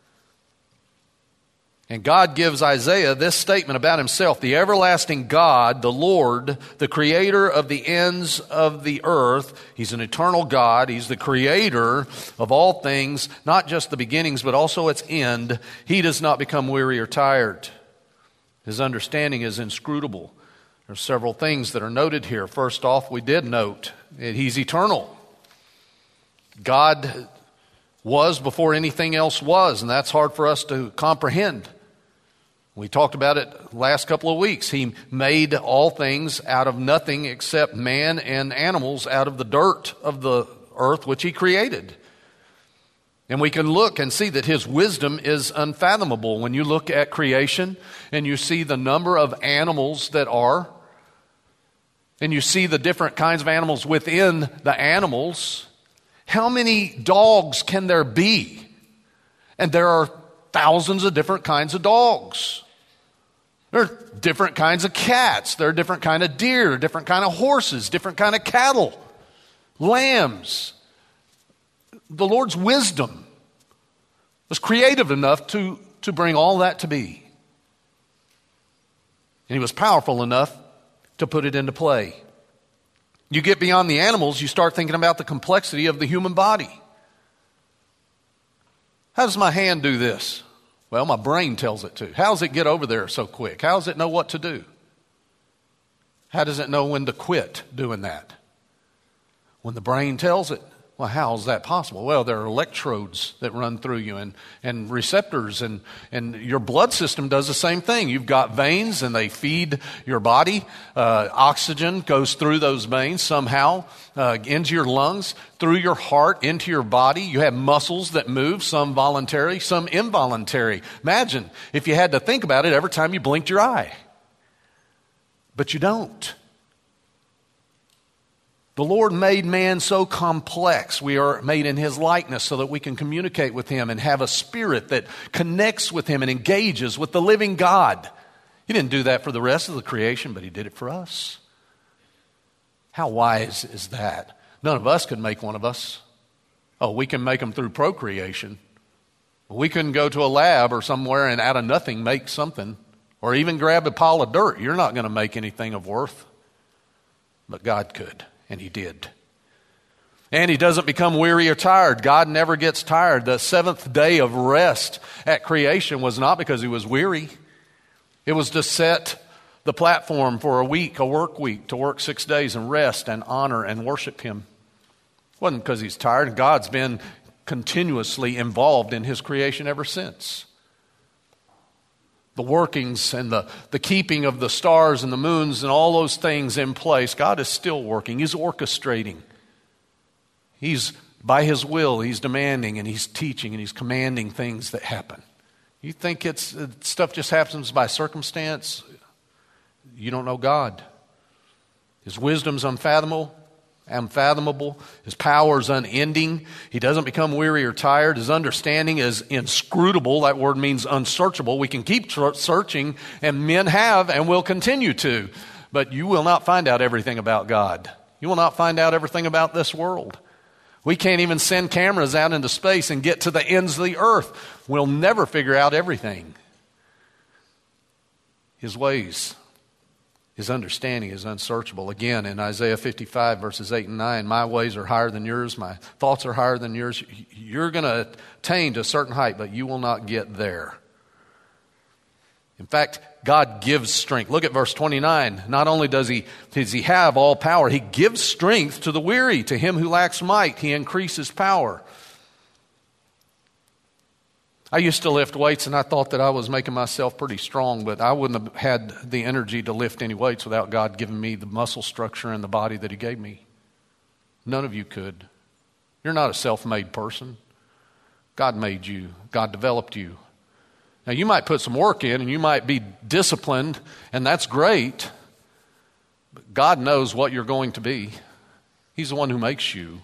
And God gives Isaiah this statement about Himself: the everlasting God, the Lord, the creator of the ends of the earth. He's an eternal God. He's the creator of all things, not just the beginnings, but also its end. He does not become weary or tired. His understanding is inscrutable. There are several things that are noted here. First off, we did note that He's eternal. God was before anything else was, and that's hard for us to comprehend. We talked about it last couple of weeks. He made all things out of nothing except man and animals out of the dirt of the earth which He created. And we can look and see that His wisdom is unfathomable. When you look at creation and you see the number of animals that are, and you see the different kinds of animals within the animals, how many dogs can there be? And there are thousands of different kinds of dogs. There are different kinds of cats. There are different kind of deer, different kind of horses, different kind of cattle, lambs. The Lord's wisdom was creative enough to, to bring all that to be. And He was powerful enough to put it into play. You get beyond the animals, you start thinking about the complexity of the human body. How does my hand do this? Well, my brain tells it to. How does it get over there so quick? How does it know what to do? How does it know when to quit doing that? When the brain tells it. Well, how is that possible? Well, there are electrodes that run through you and, and receptors, and, and your blood system does the same thing. You've got veins, and they feed your body. Uh, oxygen goes through those veins somehow uh, into your lungs, through your heart, into your body. You have muscles that move, some voluntary, some involuntary. Imagine if you had to think about it every time you blinked your eye. But you don't. The Lord made man so complex. We are made in His likeness so that we can communicate with Him and have a spirit that connects with Him and engages with the living God. He didn't do that for the rest of the creation, but He did it for us. How wise is that? None of us could make one of us. Oh, we can make them through procreation. We couldn't go to a lab or somewhere and out of nothing make something, or even grab a pile of dirt. You're not going to make anything of worth. But God could. And He did. And He doesn't become weary or tired. God never gets tired. The seventh day of rest at creation was not because He was weary. It was to set the platform for a week, a work week, to work six days and rest and honor and worship Him. It wasn't because He's tired. God's been continuously involved in His creation ever since. The workings and the, the keeping of the stars and the moons and all those things in place, God is still working. He's orchestrating. He's, by His will, He's demanding and He's teaching and He's commanding things that happen. You think it's stuff just happens by circumstance? You don't know God. His wisdom's unfathomable. unfathomable. His power is unending. He doesn't become weary or tired. His understanding is inscrutable. That word means unsearchable. We can keep tr- searching, and men have and will continue to. But you will not find out everything about God. You will not find out everything about this world. We can't even send cameras out into space and get to the ends of the earth. We'll never figure out everything. His ways, His understanding is unsearchable. Again, in Isaiah fifty-five, verses eight and nine, my ways are higher than yours, my thoughts are higher than yours. You're going to attain to a certain height, but you will not get there. In fact, God gives strength. Look at verse twenty-nine. Not only does he, does he have all power, He gives strength to the weary. To him who lacks might, He increases power. I used to lift weights, and I thought that I was making myself pretty strong, but I wouldn't have had the energy to lift any weights without God giving me the muscle structure and the body that He gave me. None of you could. You're not a self-made person. God made you. God developed you. Now, you might put some work in, and you might be disciplined, and that's great, but God knows what you're going to be. He's the one who makes you.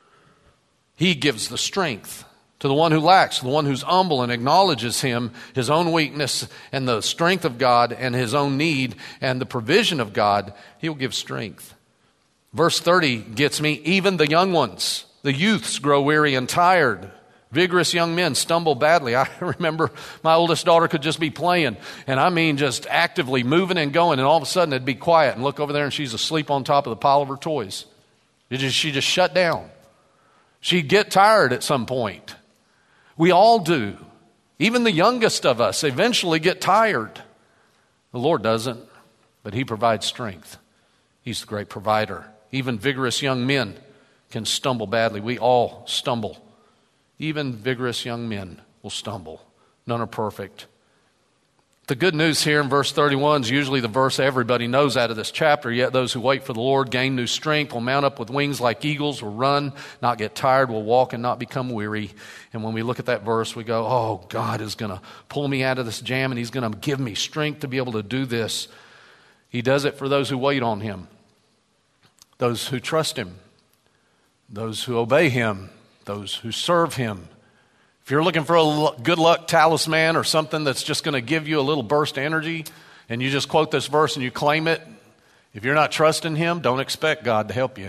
He gives the strength. To the one who lacks, the one who's humble and acknowledges him, his own weakness and the strength of God and his own need and the provision of God, He'll give strength. Verse thirty gets me. Even the young ones, the youths grow weary and tired. Vigorous young men stumble badly. I remember my oldest daughter could just be playing, and I mean just actively moving and going, and all of a sudden it'd be quiet and look over there and she's asleep on top of the pile of her toys. It just, she just shut down. She'd get tired at some point. We all do. Even the youngest of us eventually get tired. The Lord doesn't, but He provides strength. He's the great provider. Even vigorous young men can stumble badly. We all stumble. Even vigorous young men will stumble. None are perfect. The good news here in verse thirty-one is usually the verse everybody knows out of this chapter. Yet those who wait for the Lord gain new strength, will mount up with wings like eagles, will run, not get tired, will walk and not become weary. And when we look at that verse, we go, oh, God is going to pull me out of this jam and He's going to give me strength to be able to do this. He does it for those who wait on Him, those who trust Him, those who obey Him, those who serve Him. If you're looking for a good luck talisman or something that's just going to give you a little burst of energy, and you just quote this verse and you claim it, if you're not trusting Him, don't expect God to help you.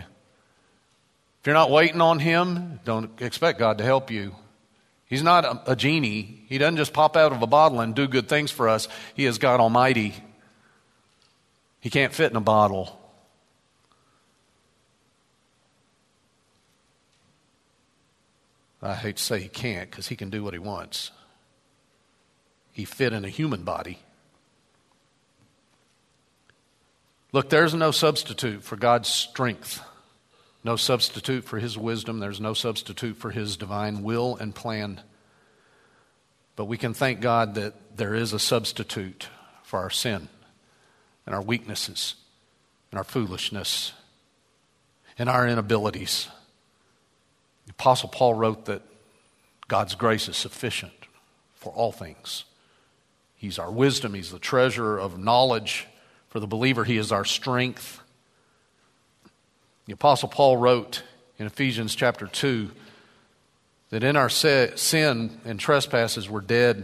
If you're not waiting on Him, don't expect God to help you. He's not a, a genie. He doesn't just pop out of a bottle and do good things for us. He is God Almighty. He can't fit in a bottle. I hate to say He can't, because He can do what He wants. He fit in a human body. Look, there's no substitute for God's strength. No substitute for His wisdom. There's no substitute for His divine will and plan. But we can thank God that there is a substitute for our sin and our weaknesses and our foolishness and our inabilities. The Apostle Paul wrote that God's grace is sufficient for all things. He's our wisdom. He's the treasure of knowledge. For the believer, He is our strength. The Apostle Paul wrote in Ephesians chapter two that in our sin and trespasses we're dead,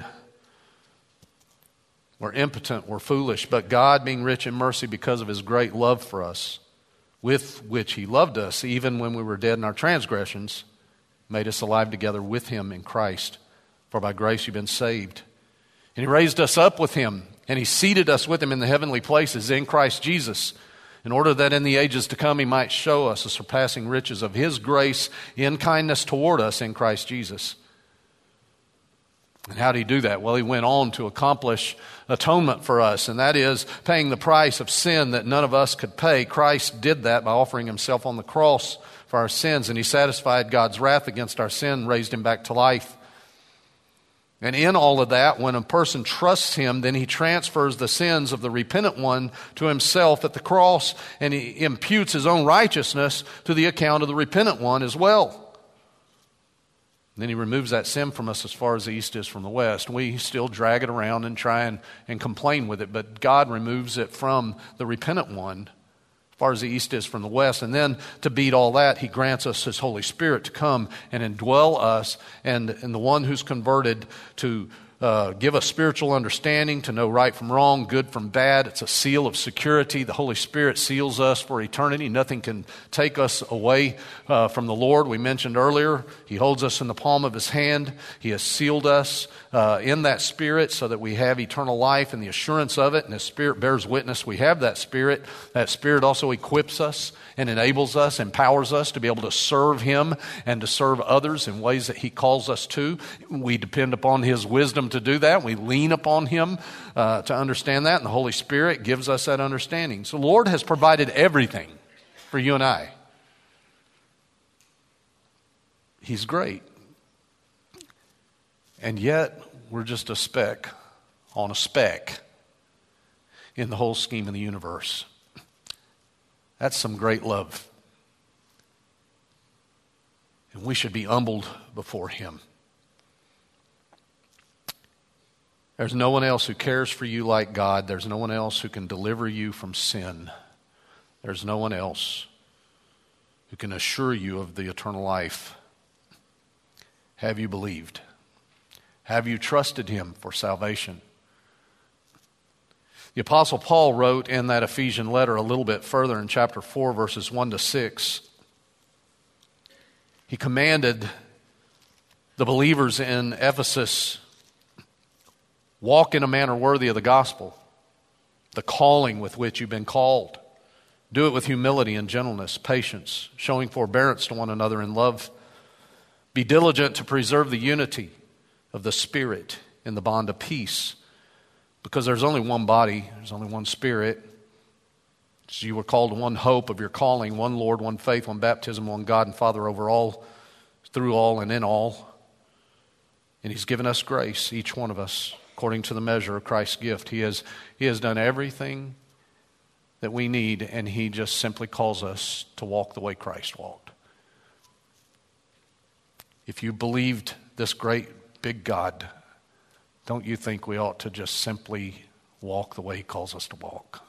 we're impotent, we're foolish, but God, being rich in mercy because of His great love for us, with which He loved us, even when we were dead in our transgressions, made us alive together with Him in Christ. For by grace you've been saved. And He raised us up with Him, and He seated us with Him in the heavenly places in Christ Jesus, in order that in the ages to come He might show us the surpassing riches of His grace in kindness toward us in Christ Jesus. And how did He do that? Well, He went on to accomplish atonement for us, and that is paying the price of sin that none of us could pay. Christ did that by offering Himself on the cross for our sins, and He satisfied God's wrath against our sin, raised Him back to life. And in all of that, when a person trusts Him, then he transfers the sins of the repentant one to himself at the cross, and He imputes His own righteousness to the account of the repentant one as well. Then He removes that sin from us as far as the east is from the west. We still drag it around and try and, and complain with it, but God removes it from the repentant one as far as the east is from the west. And then to beat all that, He grants us His Holy Spirit to come and indwell us, and, and the one who's converted to Uh, give us spiritual understanding to know right from wrong, good from bad. It's a seal of security. The Holy Spirit seals us for eternity. Nothing can take us away uh, from the Lord. We mentioned earlier, He holds us in the palm of His hand. He has sealed us uh, in that Spirit so that we have eternal life and the assurance of it. And His Spirit bears witness we have that Spirit. That Spirit also equips us and enables us, empowers us to be able to serve Him and to serve others in ways that He calls us to. We depend upon His wisdom to do that. We lean upon Him uh, to understand that, and the Holy Spirit gives us that understanding. So the Lord has provided everything for you and I. He's great. And yet, we're just a speck on a speck in the whole scheme of the universe. That's some great love. And we should be humbled before Him. There's no one else who cares for you like God. There's no one else who can deliver you from sin. There's no one else who can assure you of the eternal life. Have you believed? Have you trusted Him for salvation? The Apostle Paul wrote in that Ephesian letter a little bit further in chapter four, verses one to six. He commanded the believers in Ephesus, walk in a manner worthy of the gospel, the calling with which you've been called. Do it with humility and gentleness, patience, showing forbearance to one another in love. Be diligent to preserve the unity of the Spirit in the bond of peace. Because there's only one body, there's only one Spirit. So you were called to one hope of your calling, one Lord, one faith, one baptism, one God and Father over all, through all and in all. And He's given us grace, each one of us, according to the measure of Christ's gift. He has, he has done everything that we need, and He just simply calls us to walk the way Christ walked. If you believed this great big God, don't you think we ought to just simply walk the way He calls us to walk?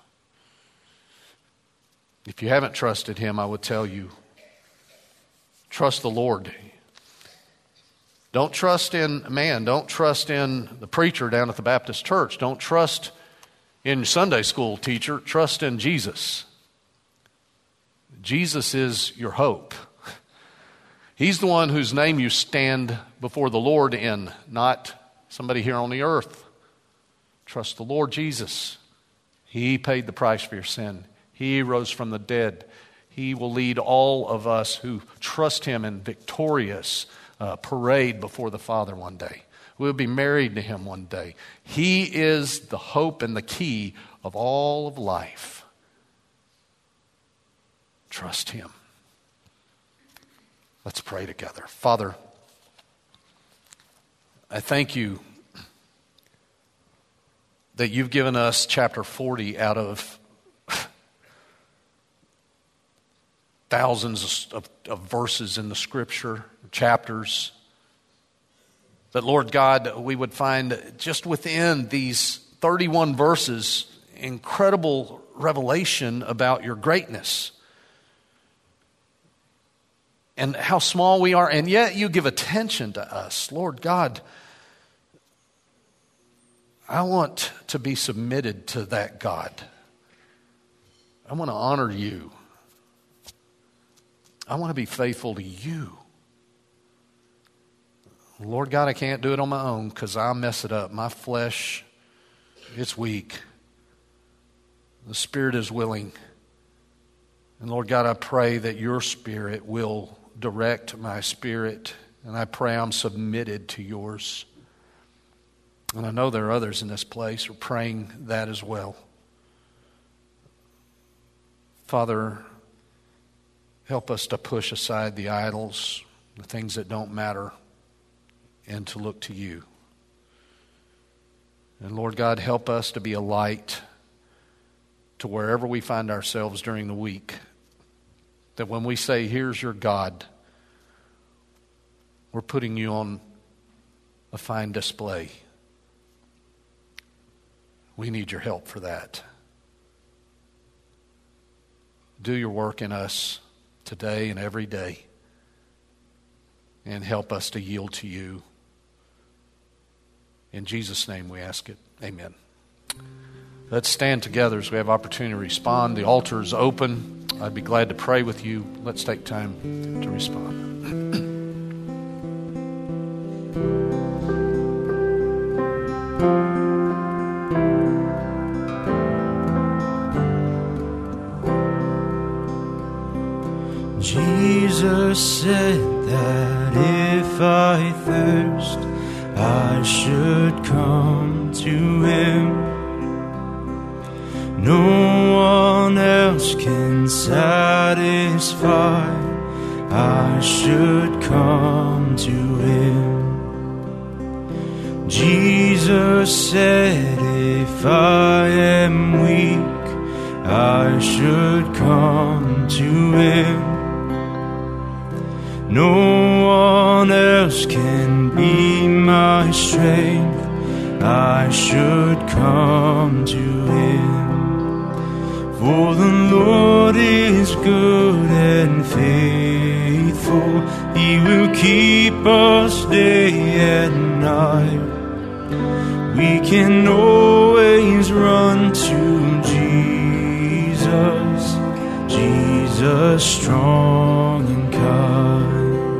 If you haven't trusted Him, I would tell you, trust the Lord. Don't trust in man. Don't trust in the preacher down at the Baptist church. Don't trust in Sunday school teacher. Trust in Jesus. Jesus is your hope. He's the one whose name you stand before the Lord in, not somebody here on the earth. Trust the Lord Jesus. He paid the price for your sin. He rose from the dead. He will lead all of us who trust Him in victorious uh, parade before the Father one day. We'll be married to Him one day. He is the hope and the key of all of life. Trust Him. Let's pray together. Father, I thank You that You've given us chapter forty out of thousands of, of verses in the Scripture, chapters. That, Lord God, we would find just within these thirty-one verses incredible revelation about Your greatness. and how small we are, and yet you give attention to us. Lord God, I want to be submitted to that God. I want to honor you. I want to be faithful to you. Lord God, I can't do it on my own because I mess it up. My flesh, it's weak. The Spirit is willing. And Lord God, I pray that your Spirit will direct my spirit. And I pray I'm submitted to yours. And I know there are others in this place who are praying that as well. Father, help us to push aside the idols, the things that don't matter, and to look to you. And Lord God, help us to be a light to wherever we find ourselves during the week. That when we say, here's your God, we're putting you on a fine display. We need your help for that. Do your work in us today and every day. And help us to yield to you. In Jesus' name we ask it. Amen. Let's stand together as we have opportunity to respond. The altar is open. I'd be glad to pray with you. Let's take time to respond. Jesus said that if I thirst, I should come to him. No one else can satisfy. I should come to him. Jesus said, if I am weak, I should come to him. No one else can be my strength. I should come to him. For the Lord is good and faithful. He will keep us day and night. We can always run to Jesus, Jesus strong and kind.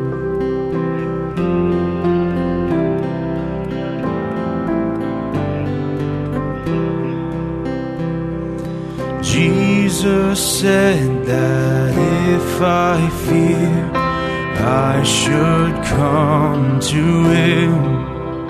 Jesus said that if I fear, I should come to him.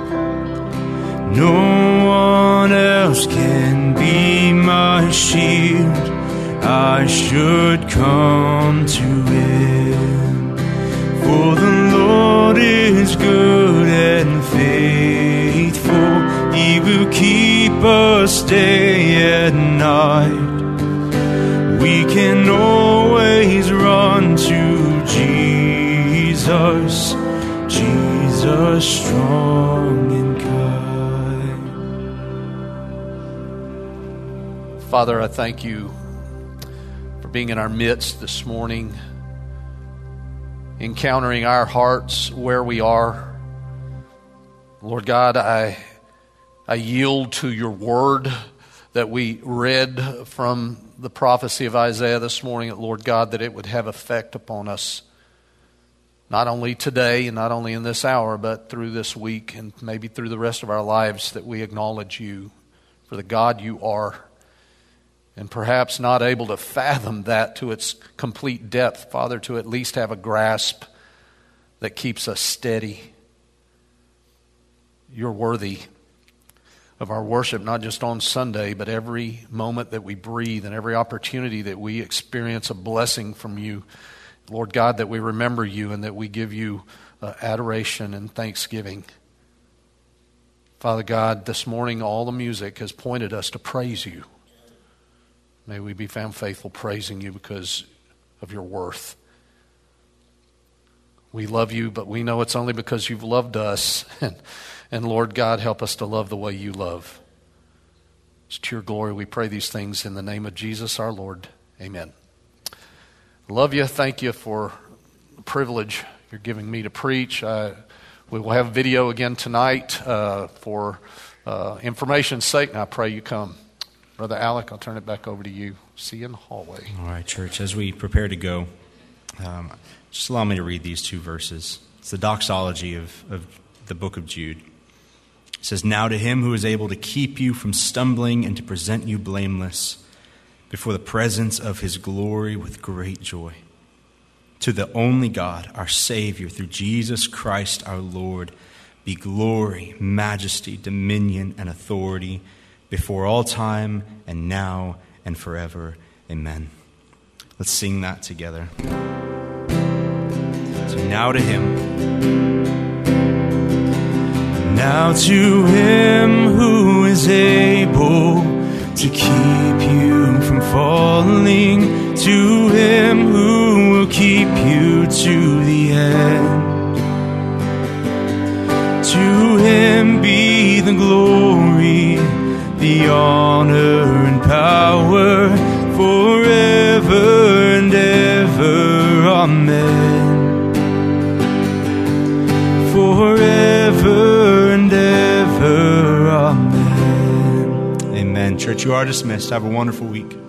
No one else can be my shield. I should come to him. For the Lord is good and faithful. He will keep us day and night. We can always run to Jesus, Jesus strong and kind. Father, I thank you for being in our midst this morning, encountering our hearts where we are. Lord God, I, I yield to your word that we read from the prophecy of Isaiah this morning, Lord God, that it would have effect upon us, not only today and not only in this hour, but through this week and maybe through the rest of our lives, that we acknowledge you for the God you are. And perhaps not able to fathom that to its complete depth, Father, to at least have a grasp that keeps us steady. You're worthy of our worship, not just on Sunday, but every moment that we breathe and every opportunity that we experience a blessing from you. Lord God, that we remember you and that we give you uh, adoration and thanksgiving. Father God, this morning all the music has pointed us to praise you. May we be found faithful praising you because of your worth. We love you, but we know it's only because you've loved us. And, and Lord God, help us to love the way you love. It's to your glory we pray these things in the name of Jesus our Lord. Amen. Love you. Thank you for privilege you're giving me to preach. Uh, we will have video again tonight uh, for uh, information's sake, and I pray you come. Brother Alec, I'll turn it back over to you. See you in the hallway. All right, church, as we prepare to go, um, just allow me to read these two verses. It's the doxology of, of the book of Jude. It says, "Now to him who is able to keep you from stumbling and to present you blameless before the presence of his glory with great joy, to the only God, our Savior, through Jesus Christ our Lord, be glory, majesty, dominion, and authority before all time and now and forever. Amen." Let's sing that together. So now to him. Now to him who is able to keep you from falling, to him who will keep you to the end. To him be the glory, the honor and power forever and ever. Amen. Forever and ever. Amen. Amen. Church, you are dismissed. Have a wonderful week.